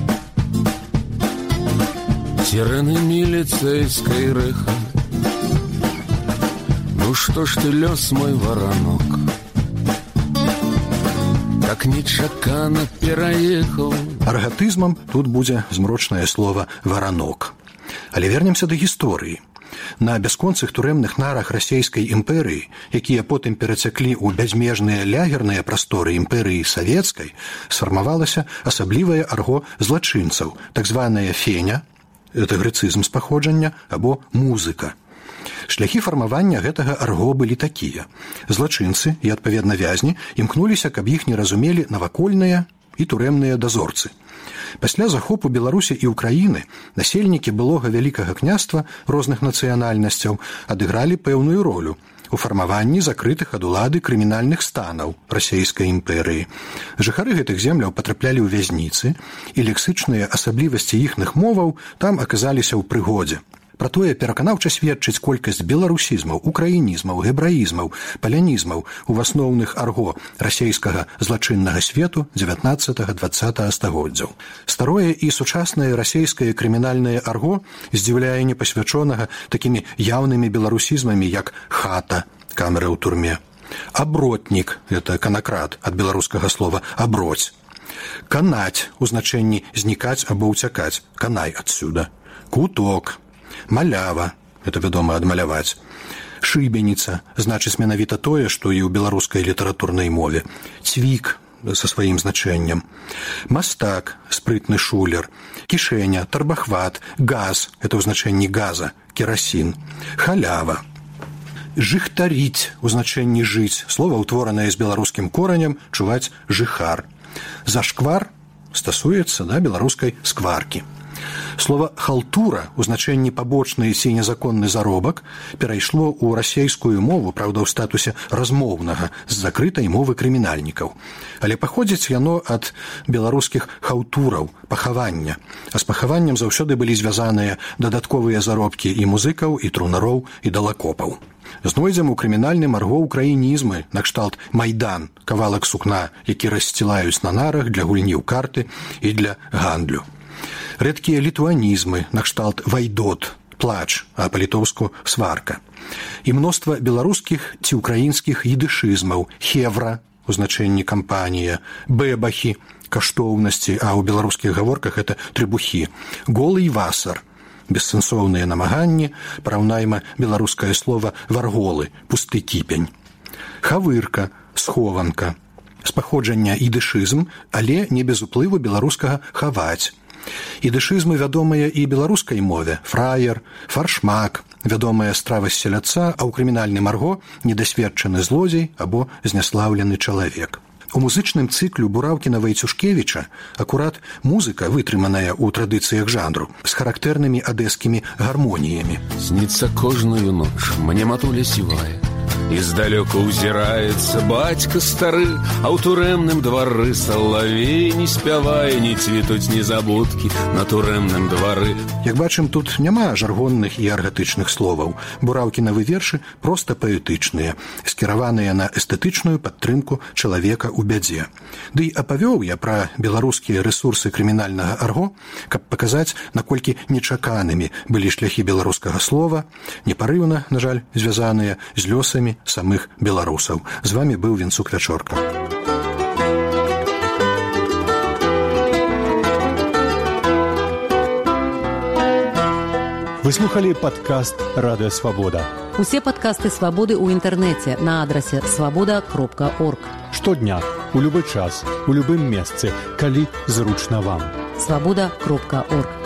сирены милицейской рыха. Ну что ж ты, лёс мой воронок, так нечакано пераехал. Аргатызмам тут будзе змрочнае слово «варанок». Але вернемся да гісторыі. На бясконцых турэмных нарах расійскай імперыі, якія потым перацяклі ў бязмежныя лягерныя прасторы імперыі савецкай, сфармавалася асаблівае арго злачынцаў, так званая феня, это грэцызм з паходжання, або музыка. Шляхі фармавання гэтага арго былі такія. Злачынцы і, адпаведна, вязні імкнуліся, каб іх не разумелі навакольныя і турэмныя дазорцы. Пасля захопу Беларусі і Украіны насельнікі былога вялікага княства розных нацыянальнасцяў адыгралі пэўную ролю у фармаванні закрытых ад улады крымінальных станаў расійскай імперыі. Жыхары гэтых земляў патраплялі ў вязніцы, і лексычныя асаблівасці іхных моваў там аказаліся ў прыгодзе. Пра тое пераканаўча сведчыць колькасць беларусізмаў, украінізмаў, гебраізмаў, палянізмаў у асноўных арго расійскага злачыннага свету дзевятнаццатага-дваццатага стагоддзяў. Старое і сучаснае расійскае крымінальнае арго здзіўляе непасвячонага такімі яўнымі беларусізмамі, як хата, камера ў турме, абротнік, это канакрат, ад беларускага слова аброць, канаць у значэнні знікаць або ўцякаць, канай адсюда, куток, малява, это вядома адмаляваць, шыбеніца, значыць менавіта тое, што і ў беларускай літаратурнай мове, цвік са сваім значэннем, мастак, спрытны шулер, кішэня, тарбахват, газ, это ў значэнні газа, керасін, халява, жыхтаріць у значэнні жыць, слова ўтворанае з беларускім коранем, чуваць жыхар. Зашквар стасуецца да беларускай скваркі. Слова «халтура» у значэнні пабочны ці незаконны заробак перайшло ў расейскую мову, праўда, ў статусе размоўнага з закрытай мовы крымінальнікаў. Але паходзіць яно ад беларускіх хаўтураў, пахавання. А з пахаваннем заўсёды былі звязаныя дадатковыя заробкі і музыкаў, і трунароў, і далакопаў. Знойдзем у крымінальным арго украінізмы, накшталт «майдан», кавалак сукна, які рассцілаюць на нарах для гульні ў карты і для гандлю. Рэдкія літуанізмы, накшталт «вайдот», плач, а па-літоўску «сварка». І мноства беларускіх ці украінскіх едышызмаў, хевра, у значэнні кампанія, бэбахі, каштоўнасці, а ў беларускіх гаворках это трыбухі, голы васар, бессэнсоўныя намаганні, параўнайма беларускае слова «варголы», пусты кіпень. Хавырка, схованка, з паходжання ідышызм, але не без уплыву беларускага «хаваць». Ідышызмы вядомыя і беларускай мове, фраер, фаршмак, вядомая страва з селядца, а ў крымінальным арго недасведчаны злодзей або зняслаўлены чалавек. У музычным цыклю Бураўкіна Вайцюшкевіча акурат музыка, вытрыманая ў традыцыях жанру, з характэрнымі адэскімі гармоніямі. Снится кожную ноч, мне матуля сівая, Издалека узирается батька стары, а ў турэмным двары салавей не спявае, не цвітуць незабудкі на турэмным двары. Як бачым, тут няма жаргонных і аргатычных словаў. Бураўкінавы вершы проста паэтычныя, скіраваныя на эстэтычную падтрымку чалавека ў бядзе. Ды і апавёў я пра беларускія рэсурсы крымінальнага арго, каб паказаць, наколькі нечаканымі былі шляхі беларускага слова, непарыўна, на жаль, звязаныя з лёсамі самых беларусаў. З вами быў Вінцук Вячорка. Вы слухали падкаст «Радыё Свабода». Усе падкасты «Свабоды» ў інтэрнэце на адрасе свабода кропка орг. Штодня, у любы час, у любым месцы, калі зручна вам. свабода кропка орг.